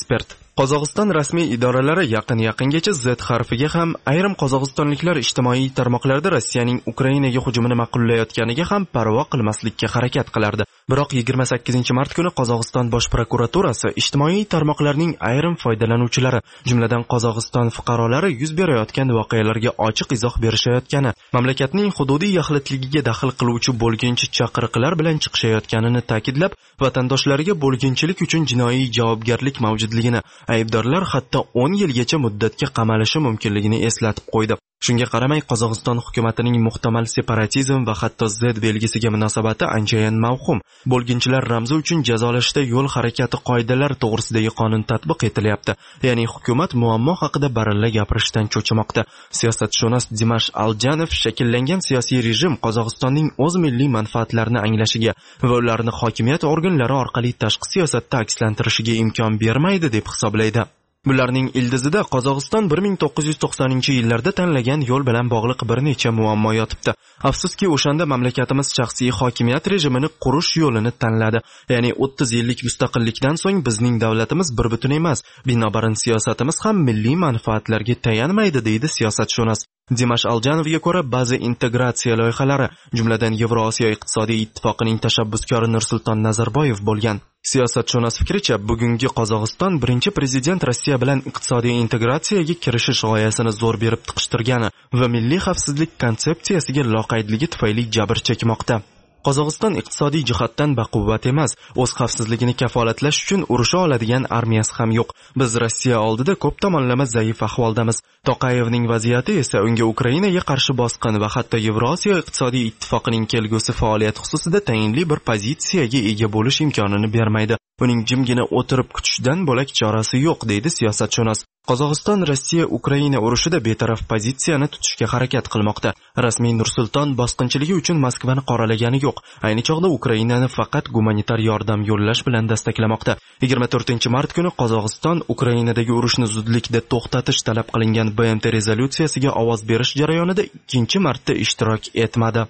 Qozog'iston rasmiy idoralari yaqin-yaqingacha Z harfiga ham ayrim qozog'istonliklar ijtimoiy tarmoqlarda Rossiyaning Ukrainaga hujumini ma'qullayotganiga ham parvo qilmaslikka harakat qilardi. Biroq yigirma sakkizinchi mart kuni Qozog'iston bosh prokuraturasi ijtimoiy tarmoqlarning ayrim foydalanuvchilari, jumladan Qozog'iston fuqarolari yuz berayotgan voqealarga ochiq izoh berishayotgani, mamlakatning hududiy yaxlitligiga daxl qiluvchi bo'lginchi chaqiriqlar bilan chiqishayotganini ta'kidlab, vatandoshlariga bo'lginchilik uchun jinoiy javobgarlik mavjudligini, aybdorlar hatto o'n yilgacha muddatga qamalishi mumkinligini eslatib qo'ydi. Shunga qaramay, Qozog'iston hukumatining muhtamal separatizm va hatto Z belgisiga munosabati anchayin mavhum. Bo'lginchilar ramzi uchun jazolashda yo'l harakati qoidalari to'g'risidagi qonun tatbiq etilyapti. Ya'ni hukumat muammo haqida baralla gapirishdan cho'chimoqda. Siyosatshunos Dimash Aljanov shakllangan siyosiy rejim Qozog'istonning o'z milliy manfaatlarini anglashiga va ularni hokimiyat organlari orqali tashqi siyosatda akslantirishiga imkon bermaydi deb hisoblaydi. Bularning ildizida Qozog'iston bir ming to'qqiz yuz to'qsoninchi yillarda tanlagan yo'l bilan bog'liq bir necha muammo yotibdi. Afsuski, o'shanda mamlakatimiz shaxsiy hokimiyat rejimini qurish yo'lini tanladi. Ya'ni o'ttiz yillik mustaqillikdan so'ng bizning davlatimiz bir butun emas, binobarin siyosatimiz ham milliy manfaatlarga tayanmaydi, deydi siyosatshunos. Dimash Aljanovga ko'ra, ba'zi integratsiya loyihalari, jumladan Yevrosiyo iqtisodiy ittifoqining tashabbuskori Nursulton Nazarboyev bo'lgan. Siyosatshunos fikricha, bugungi Qozog'iston birinchi prezident Rossiya bilan iqtisodiy integratsiyaga kirishish g'oyasini zo'r berib tiqishtirgani va milliy xavfsizlik konsepsiyasiga loqaydligi tufayli jabr chekmoqda. Qozog'iston iqtisodiy jihatdan baquvvat emas, o'z xavfsizligini kafolatlash uchun urusha oladigan armiyasi ham yo'q. Biz Rossiya oldida ko'p tomonlama zaif ahvoldamiz. Toqayevning vaziyati esa unga Ukrainaga qarshi bosqin va hatto Yevrosiyo iqtisodiy ittifoqining kelgusi faoliyat xususida tayinli bir pozitsiyaga ega bo'lish imkonini bermaydi. Uning jimgina o'tirib kutishdan bo'lak chorasi yo'q, deydi siyosatshunos. Qozog'iston Rossiya Ukraina urushida betaraf pozitsiyani tutishga harakat qilmoqda. Rasmiy Nursulton bosqinchiligi uchun Moskvani qoralagani yo'q. Ayni chog'da Ukrainani faqat gumanitar yordam yo'llash bilan dastaklamoqda. yigirma to'rtinchi mart kuni Qozog'iston Ukrainadagi urushni zudlikda to'xtatish talab qilingan B M T rezolyutsiyasiga ovoz berish jarayonida ikkinchi marta ishtirok etmadi.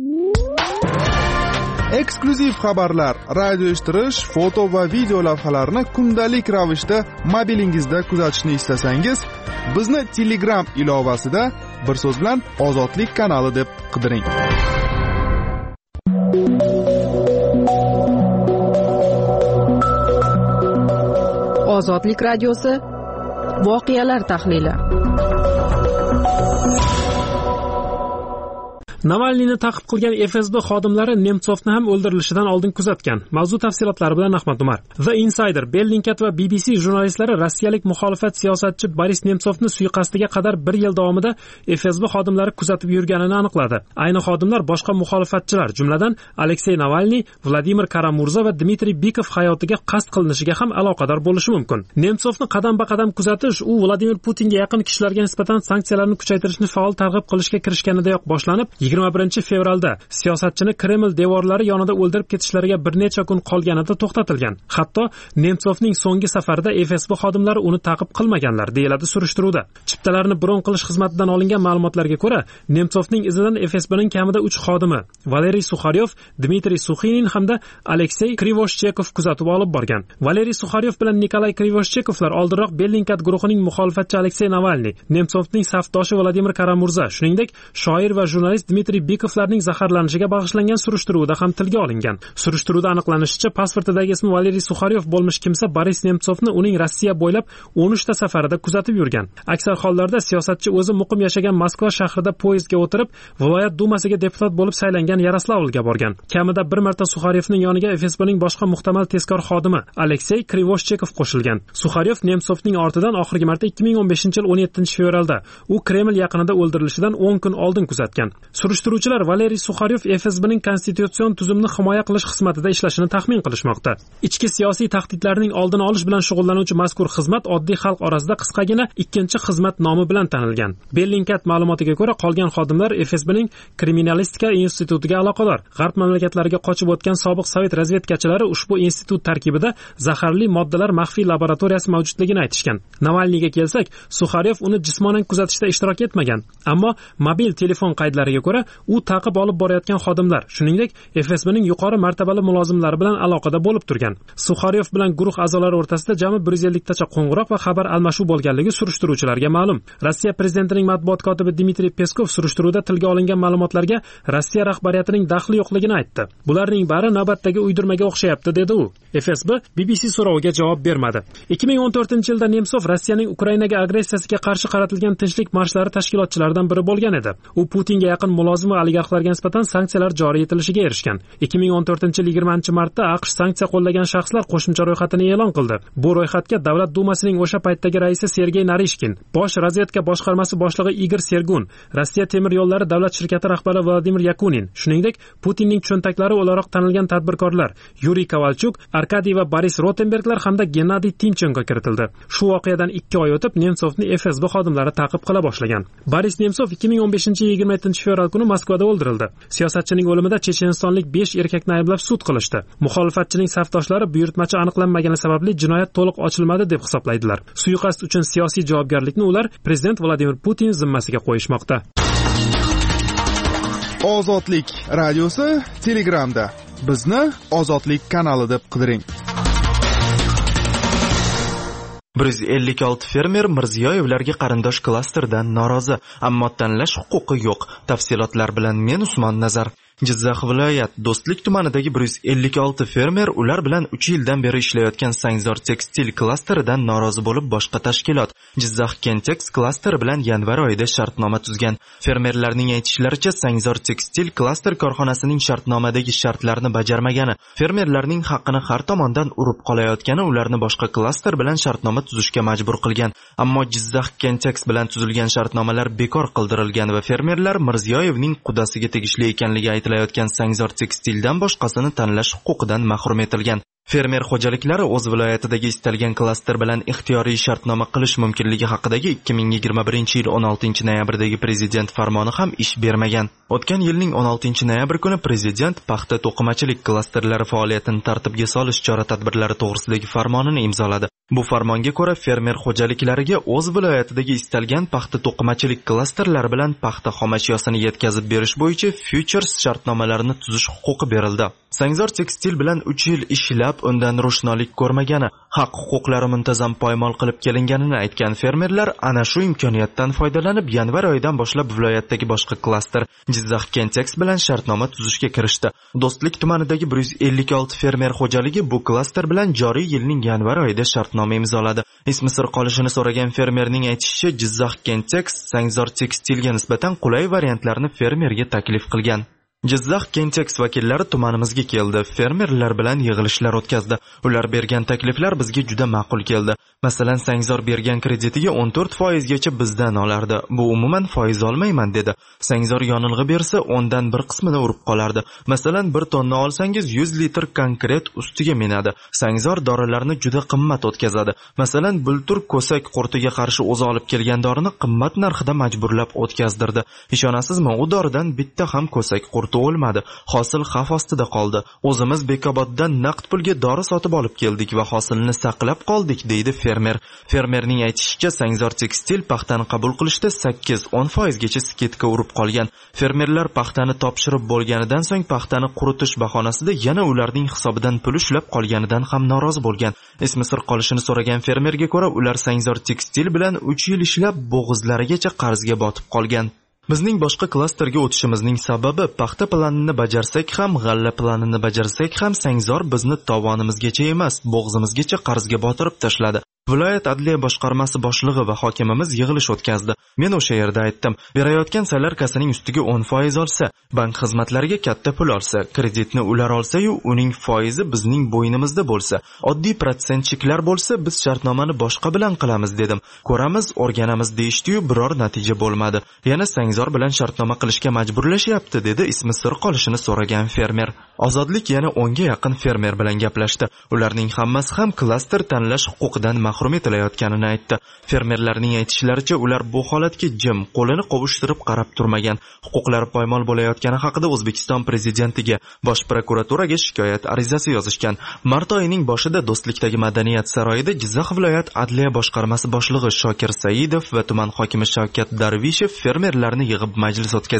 Eksklyuziv xabarlar, radio eshittirish, foto va video lavhalarni kundalik ravishda mobilingizda kuzatishni istasangiz, bizni Telegram ilovasida bir so'z bilan Ozodlik kanali deb qidiring. Ozodlik radiosi voqealar tahlili. Navalniyni ta'qib qilgan F S B xodimlari Nemtsovni ham o'ldirilishidan oldin kuzatgan. Mavzu tafsilotlari bilan Ahmad Umar. The Insider, Bellingcat va B B C jurnalistlari rossiyalik muxolifat siyosatchi Boris Nemtsovni suiqasdiga qadar bir yil davomida F S B xodimlari kuzatib yurganini aniqladi. Ayni xodimlar boshqa muxolifatchilar, jumladan Alexey Navalniy, Vladimir Karamurza va Dmitriy Bikov hayotiga qasd qilinishiga ham aloqador bo'lishi mumkin. Nemtsovni qadam-ba-qadam kuzatish u Vladimir Putinga yaqin kishilarga nisbatan sanksiyalarni kuchaytirishni faol targ'ib qilishga kirishganidayoq boshlanib, yigirma birinchi fevralda siyosatchini Kreml devorlari yonida o'ldirib ketishlariga bir necha kun qolganida to'xtatilgan. Hatto Nemtsovning so'nggi safarida F S B xodimlari uni ta'qib qilmaganlar, deyiladi surishtiruvda. Chiptalarni bron qilish xizmatidan olingan ma'lumotlarga ko'ra, Nemtsovning izidan F S Bning kamida uch xodimi, Valeriy Sukharyov, Dmitriy Suxinin hamda Alexey Krivoshchekov kuzatib olib borgan. Valeriy Sukharyov bilan Nikolay Krivoshchekovlar oldinroq Bellingcat guruhining muxolifatchi Alexey Navalniy, Nemtsovning safdoshi Vladimir Karamurza, shuningdek shoir va jurnalist Dmitriy Bikovlarning zaharlanishiga bag'ishlangan surishtiruvda ham tilga olingan. Surishtiruvda aniqlanishicha, pasportidagi ismi Valeriy Sukharyov bo'lmish kimsa Boris Nemtsovni uning Rossiya bo'ylab o'n uchta safarida kuzatib yurgan. Aksar hollarda siyosatchi o'zi muqim yashagan Moskva shahrida poyezdga o'tirib, viloyat dumasiga deputat bo'lib saylangan Yaroslavlga borgan. Kamida bir marta Sukharyovning yoniga F S Bning boshqa muhtamal tezkor xodimi Alexey Krivoshchekov qo'shilgan. Sukharyov Nemtsovning ortidan oxirgi marta ikki ming o'n beshinchi yil o'n yettinchi fevralda u Kreml yaqinida o'ldirilishidan o'n kun oldin kuzatgan. Surishtiruvchilar Valeriy Sukharyov F S Bning konstitutsion tuzumni himoya qilish xizmatida ishlashini taxmin qilishmoqda. Ichki siyosiy tahdidlarning oldini olish bilan shug'ullanuvchi mazkur xizmat oddiy xalq orasida qisqagina ikkinchi xizmat nomi bilan tanilgan. Bellingcat ma'lumotiga ko'ra, qolgan xodimlar F S Bning kriminalistika institutiga aloqador. G'arb mamlakatlariga qochib o'tgan sobiq sovet razvedkachilari ushbu institut tarkibida zaharli moddalar maxfiy laboratoriyasi mavjudligini aytishgan. Navalniyga kelsak, Sukharyov uni jismonan kuzatishda ishtirok etmagan, ammo mobil telefon qaydlariga ko'ra ko'ra, u taqib olib borayotgan xodimlar, shuningdek, F S Bning yuqori martabali mulozimlari bilan aloqada bo'lib turgan. Sukharyov bilan guruh a'zolari o'rtasida jami bir yuz ellik tacha qo'ng'iroq va xabar almashuv bo'lganligi surishtiruvchilarga ma'lum. Rossiya prezidentining matbuot kotibi Dmitriy Peskov surishtiruvda tilga olingan ma'lumotlarga Rossiya rahbariyatining daxli yo'qligini aytdi. Bularning bari navbatdagi uydirmaga o'xshayapti, dedi u. F S B B B C so'roviga javob bermadi. ikki ming o'n to'rtinchi yilda Nemsov Rossiyaning Ukrainaga agressiyasiga qarshi qaratilgan tinchlik marshlari tashkilotchilaridan biri bo'lgan edi. U Putinga yaqin mulozim va oligarxlarga nisbatan sanksiyalar joriy etilishiga erishgan. ikki ming o'n to'rtinchi yil yigirmanchi martda AQSh sanksiya qo'llagan shaxslar qo'shimcha ro'yxatini e'lon qildi. Bu ro'yxatga Davlat dumasining o'sha paytdagi raisi Sergey Narishkin, Bosh razvedka boshqarmasi boshlig'i Igor Sergun, Rossiya temir yo'llari davlat shirkati rahbari Vladimir Yakunin, shuningdek Putinning cho'ntaklari o'laroq tanilgan tadbirkorlar Yuriy Kovalchuk, Arkadiy va Boris Rotenberglar hamda Gennadiy Timchenko kiritildi. Shu voqeadan ikki oy o'tib Nemsovni F S B xodimlari ta'qib qila boshlagan. Boris Nemsov ikki ming o'n beshinchi yil yigirma yettinchi fevral kuni Moskvada o'ldirildi. Siyosatchining o'limida chechenistonlik besh erkakni ayblab sud qilishdi. Muxolifatchining safdoshlari buyurtmachi aniqlanmagani sababli jinoyat to'liq ochilmadi deb hisoblaydilar. Suiqasd uchun siyosiy javobgarlikni ular prezident Vladimir Putin zimmasiga qo'yishmoqda. Ozodlik radiosi Telegramda. Bizni Ozodlik kanali deb qidiring. bir yuz ellik olti fermer Mirziyoyevlarga qarindosh klasterdan norozi, ammo tanlash huquqi yo'q. Tafsilotlar bilan men Usmon Nazar. Jizzax viloyat Do'stlik tumanidagi bir yuz ellik olti fermer ular bilan uch yildan beri ishlayotgan Sangzor tekstil klasteridan norozi bo'lib boshqa tashkilot Jizzax Kentex klasteri bilan yanvar oyida shartnoma tuzgan. Fermerlarning aytishlaricha Sangzor tekstil klaster korxonasining shartnomadagi shartlarni bajarmagani, fermerlarning haqqini har tomondan urib qolayotgani ularni boshqa klaster bilan shartnoma tuzishga majbur qilgan. Ammo Jizzax Kentex bilan tuzilgan shartnomalar bekor qildirilgan va fermerlar Mirziyoyevning qudasiga tegishli ekanligi aytilayotgan Sangzor tekstildan boshqasini tanlash huquqidan mahrum etilgan. Fermer xo'jaliklari o'z viloyatidagi istalgan klaster bilan ixtiyoriy shartnoma qilish mumkinligi haqidagi ikki ming yigirma birinchi yil o'n oltinchi noyabrdagi prezident farmoni ham ish bermagan. O'tgan yilning o'n oltinchi noyabr kuni prezident paxta to'qimachilik klasterlari faoliyatini tartibga solish chora-tadbirlari to'g'risidagi farmonini imzoladi. Bu farmonga ko'ra fermer xo'jaliklariga o'z viloyatidagi istalgan paxta to'qimachilik klasterlari bilan paxta xomashyosini yetkazib berish bo'yicha futures shartnomalarini tuzish huquqi berildi. Sangzor tekstil bilan uch yil ishlab undan ro'shnolik ko'rmagani, haq-huquqlari muntazam poymol qilib kelinganini aytgan fermerlar ana shu imkoniyatdan foydalanib yanvar oyidan boshlab viloyatdagi boshqa klaster Jizzax Kentex bilan shartnoma tuzishga kirishdi. Do'stlik tumanidagi bir yuz ellik olti fermer xo'jaligi bu klaster bilan joriy yilning yanvar oyida shartnoma imzoladi. Ismi sir qolishini so'ragan fermerning aytishicha, Jizzax Kentex Sangzor tekstilga nisbatan qulay variantlarni fermerga taklif qilgan. Jizzax Kentex vakillari tumanimizga keldi, fermerlar bilan yig'ilishlar o'tkazdi. Ular bergan takliflar bizga juda ma'qul keldi. Masalan, Sangzor bergan kreditiga o'n to'rt foiz gacha bizdan olardi. Bu umuman foiz olmayman dedi. Sangzor yonilg'i bersa, o'ndan bir qismini urib qolardi. Masalan, bir tonna olsangiz yuz litr konkret ustiga minadi. Sangzor dorilarni juda qimmat o'tkazadi. Masalan, bultur ko'sak qurtiga qarshi o'zi olib kelgan dorini qimmat narxida majburlab o'tkazdirdi. Ishonasizmi, u doridan bitta ham ko'sak qurti o'lmadi. Hosil xavf ostida qoldi. O'zimiz Bekoboddan naqd pulga dori sotib olib keldik va hosilni saqlab qoldik, deydi fermer. Fermerning aytishicha, Sangzor tekstil paxtani qabul qilishda sakkiz o'n foiz gacha sketka urib qolgan. Fermerlar paxtani topshirib bo'lganidan so'ng paxtani quritish bahonasida yana ularning hisobidan pul ushlab qolganidan ham norozi bo'lgan. Ismi sir qolishini so'ragan fermerga ko'ra, ular Sangzor tekstil bilan uch yil ishlab bo'g'izlarigacha qarzga botib qolgan. Bizning boshqa klasterga o'tishimizning sababi paxta planini bajarsak ham, g'alla planini bajarsak ham Sangzor bizni tovonimizgacha emas, bo'g'zimizgacha qarzga botirib tashladi. Viloyat adliya boshqarmasi boshlig'i va hokimimiz yig'ilish o'tkazdi. Men o'sha yerda aytdim, berayotgan salarkasining ustiga o'n foiz olsa, bank xizmatlariga katta pul olsa, kreditni ular olsa-yu, uning foizi bizning bo'ynimizda bo'lsa, oddiy protsentchiklar bo'lsa, biz shartnomani boshqa bilan qilamiz dedim. Ko'ramiz, o'rganamiz deyishdi-yu, biror natija bo'lmadi. Yana Sangzor bilan shartnoma qilishga majburlashyapti, dedi ismi sir qolishini so'ragan fermer. Ozodlik yana o'nga yaqin fermer bilan gaplashdi. Ularning hammasi ham klaster tanlash huquqidan mahrum etilayotganini aytdi. Fermerlarning aytishlaricha, ular bu holatga jim, qo'lini qovushtirib qarab turmagan. Huquqlari poymol bo'layotgani haqida O'zbekiston prezidentiga, Bosh prokuraturaga shikoyat arizasi yozishgan. Mart oyining boshida Do'stlikdagi Madaniyat saroyida Jizzax viloyat adliya boshqarmasi boshlig'i Shokir Saidov va tuman hokimi Shavkat Darvishev fermerlarni yig'ib majlis o'tkazgan.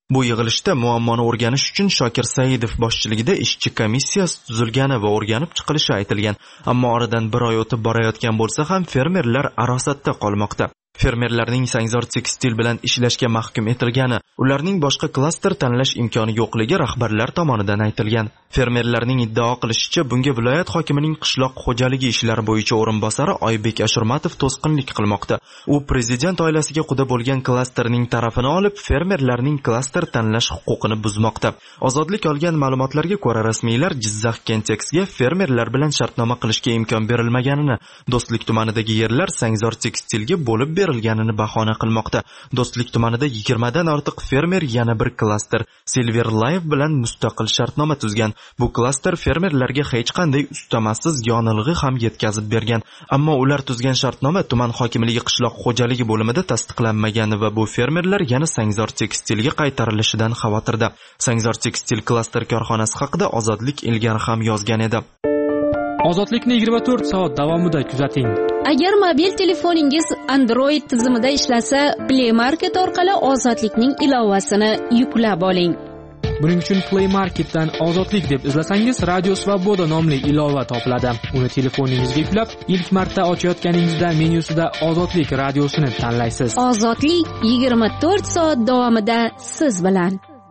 Bu yig'ilishda muammoni o'rganish uchun Shokir Saidov boshchiligida ishchi komissiyasi tuzilgani va o'rganib chiqilishi aytilgan. Ammo oradan bir oy o'tib borayotgan bo'lsa ham fermerlar arosatda qolmoqda. Fermerlarning Sangzor tekstil bilan ishlashga mahkum etilgani, ularning boshqa klaster tanlash imkoni yo'qligi rahbarlar tomonidan aytilgan. Fermerlarning iddao qilishicha, bunga viloyat hokimining qishloq xo'jaligi ishlari bo'yicha o'rinbosari Oybek Ashurmatov to'sqinlik qilmoqda. U prezident oilasiga quda bo'lgan klasterning tarafini olib, fermerlarning klaster tanlash huquqini buzmoqda. Ozodlik olgan ma'lumotlarga ko'ra, rasmiylar Jizzax Kenteksga fermerlar bilan shartnoma qilishga imkon berilmaganini, Do'stlik tumanidagi yerlar Sangzor tekstilga bo'lib berilganini bahona qilmoqda. Do'stlik tumanida yigirmadan ortiq fermer yana bir klaster Silver Life bilan mustaqil shartnoma tuzgan. Bu klaster fermerlarga hech qanday ustamasiz yonilg'i ham yetkazib bergan. Ammo ular tuzgan shartnoma tuman hokimligi qishloq xo'jaligi bo'limida tasdiqlanmagani va bu fermerlar yana Sangzor tekstilga qaytarilishidan xavotirda. Sangzor tekstil klaster korxonasi haqida Ozodlik ilgari ham yozgan edi. Ozodlikni yigirma to'rt soat davomida kuzating. Agar mobil telefoningiz Android tizimida ishlasa, Play Market orqali Ozodlikning ilovasini yuklab oling. Buning uchun Play Marketdan Ozodlik deb izlasangiz, Radio Svoboda nomli ilova topiladi. Uni telefoningizga yuklab, ilk marta ochayotganingizda menyusida Ozodlik radiosini tanlaysiz. Ozodlik yigirma to'rt soat davomida siz bilan.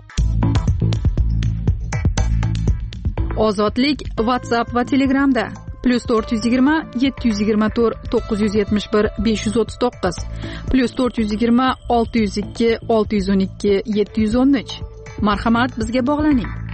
Ozodlik WhatsApp va Telegramda plus to'rt yuz yigirma yetti yuz yigirma to'rt to'qqiz yuz yetmish bir besh yuz o'ttiz to'qqiz plus to'rt yuz yigirma olti yuz ikki olti yuz o'n ikki yetti yuz o'n uch. Marhamat, bizga bog'laning.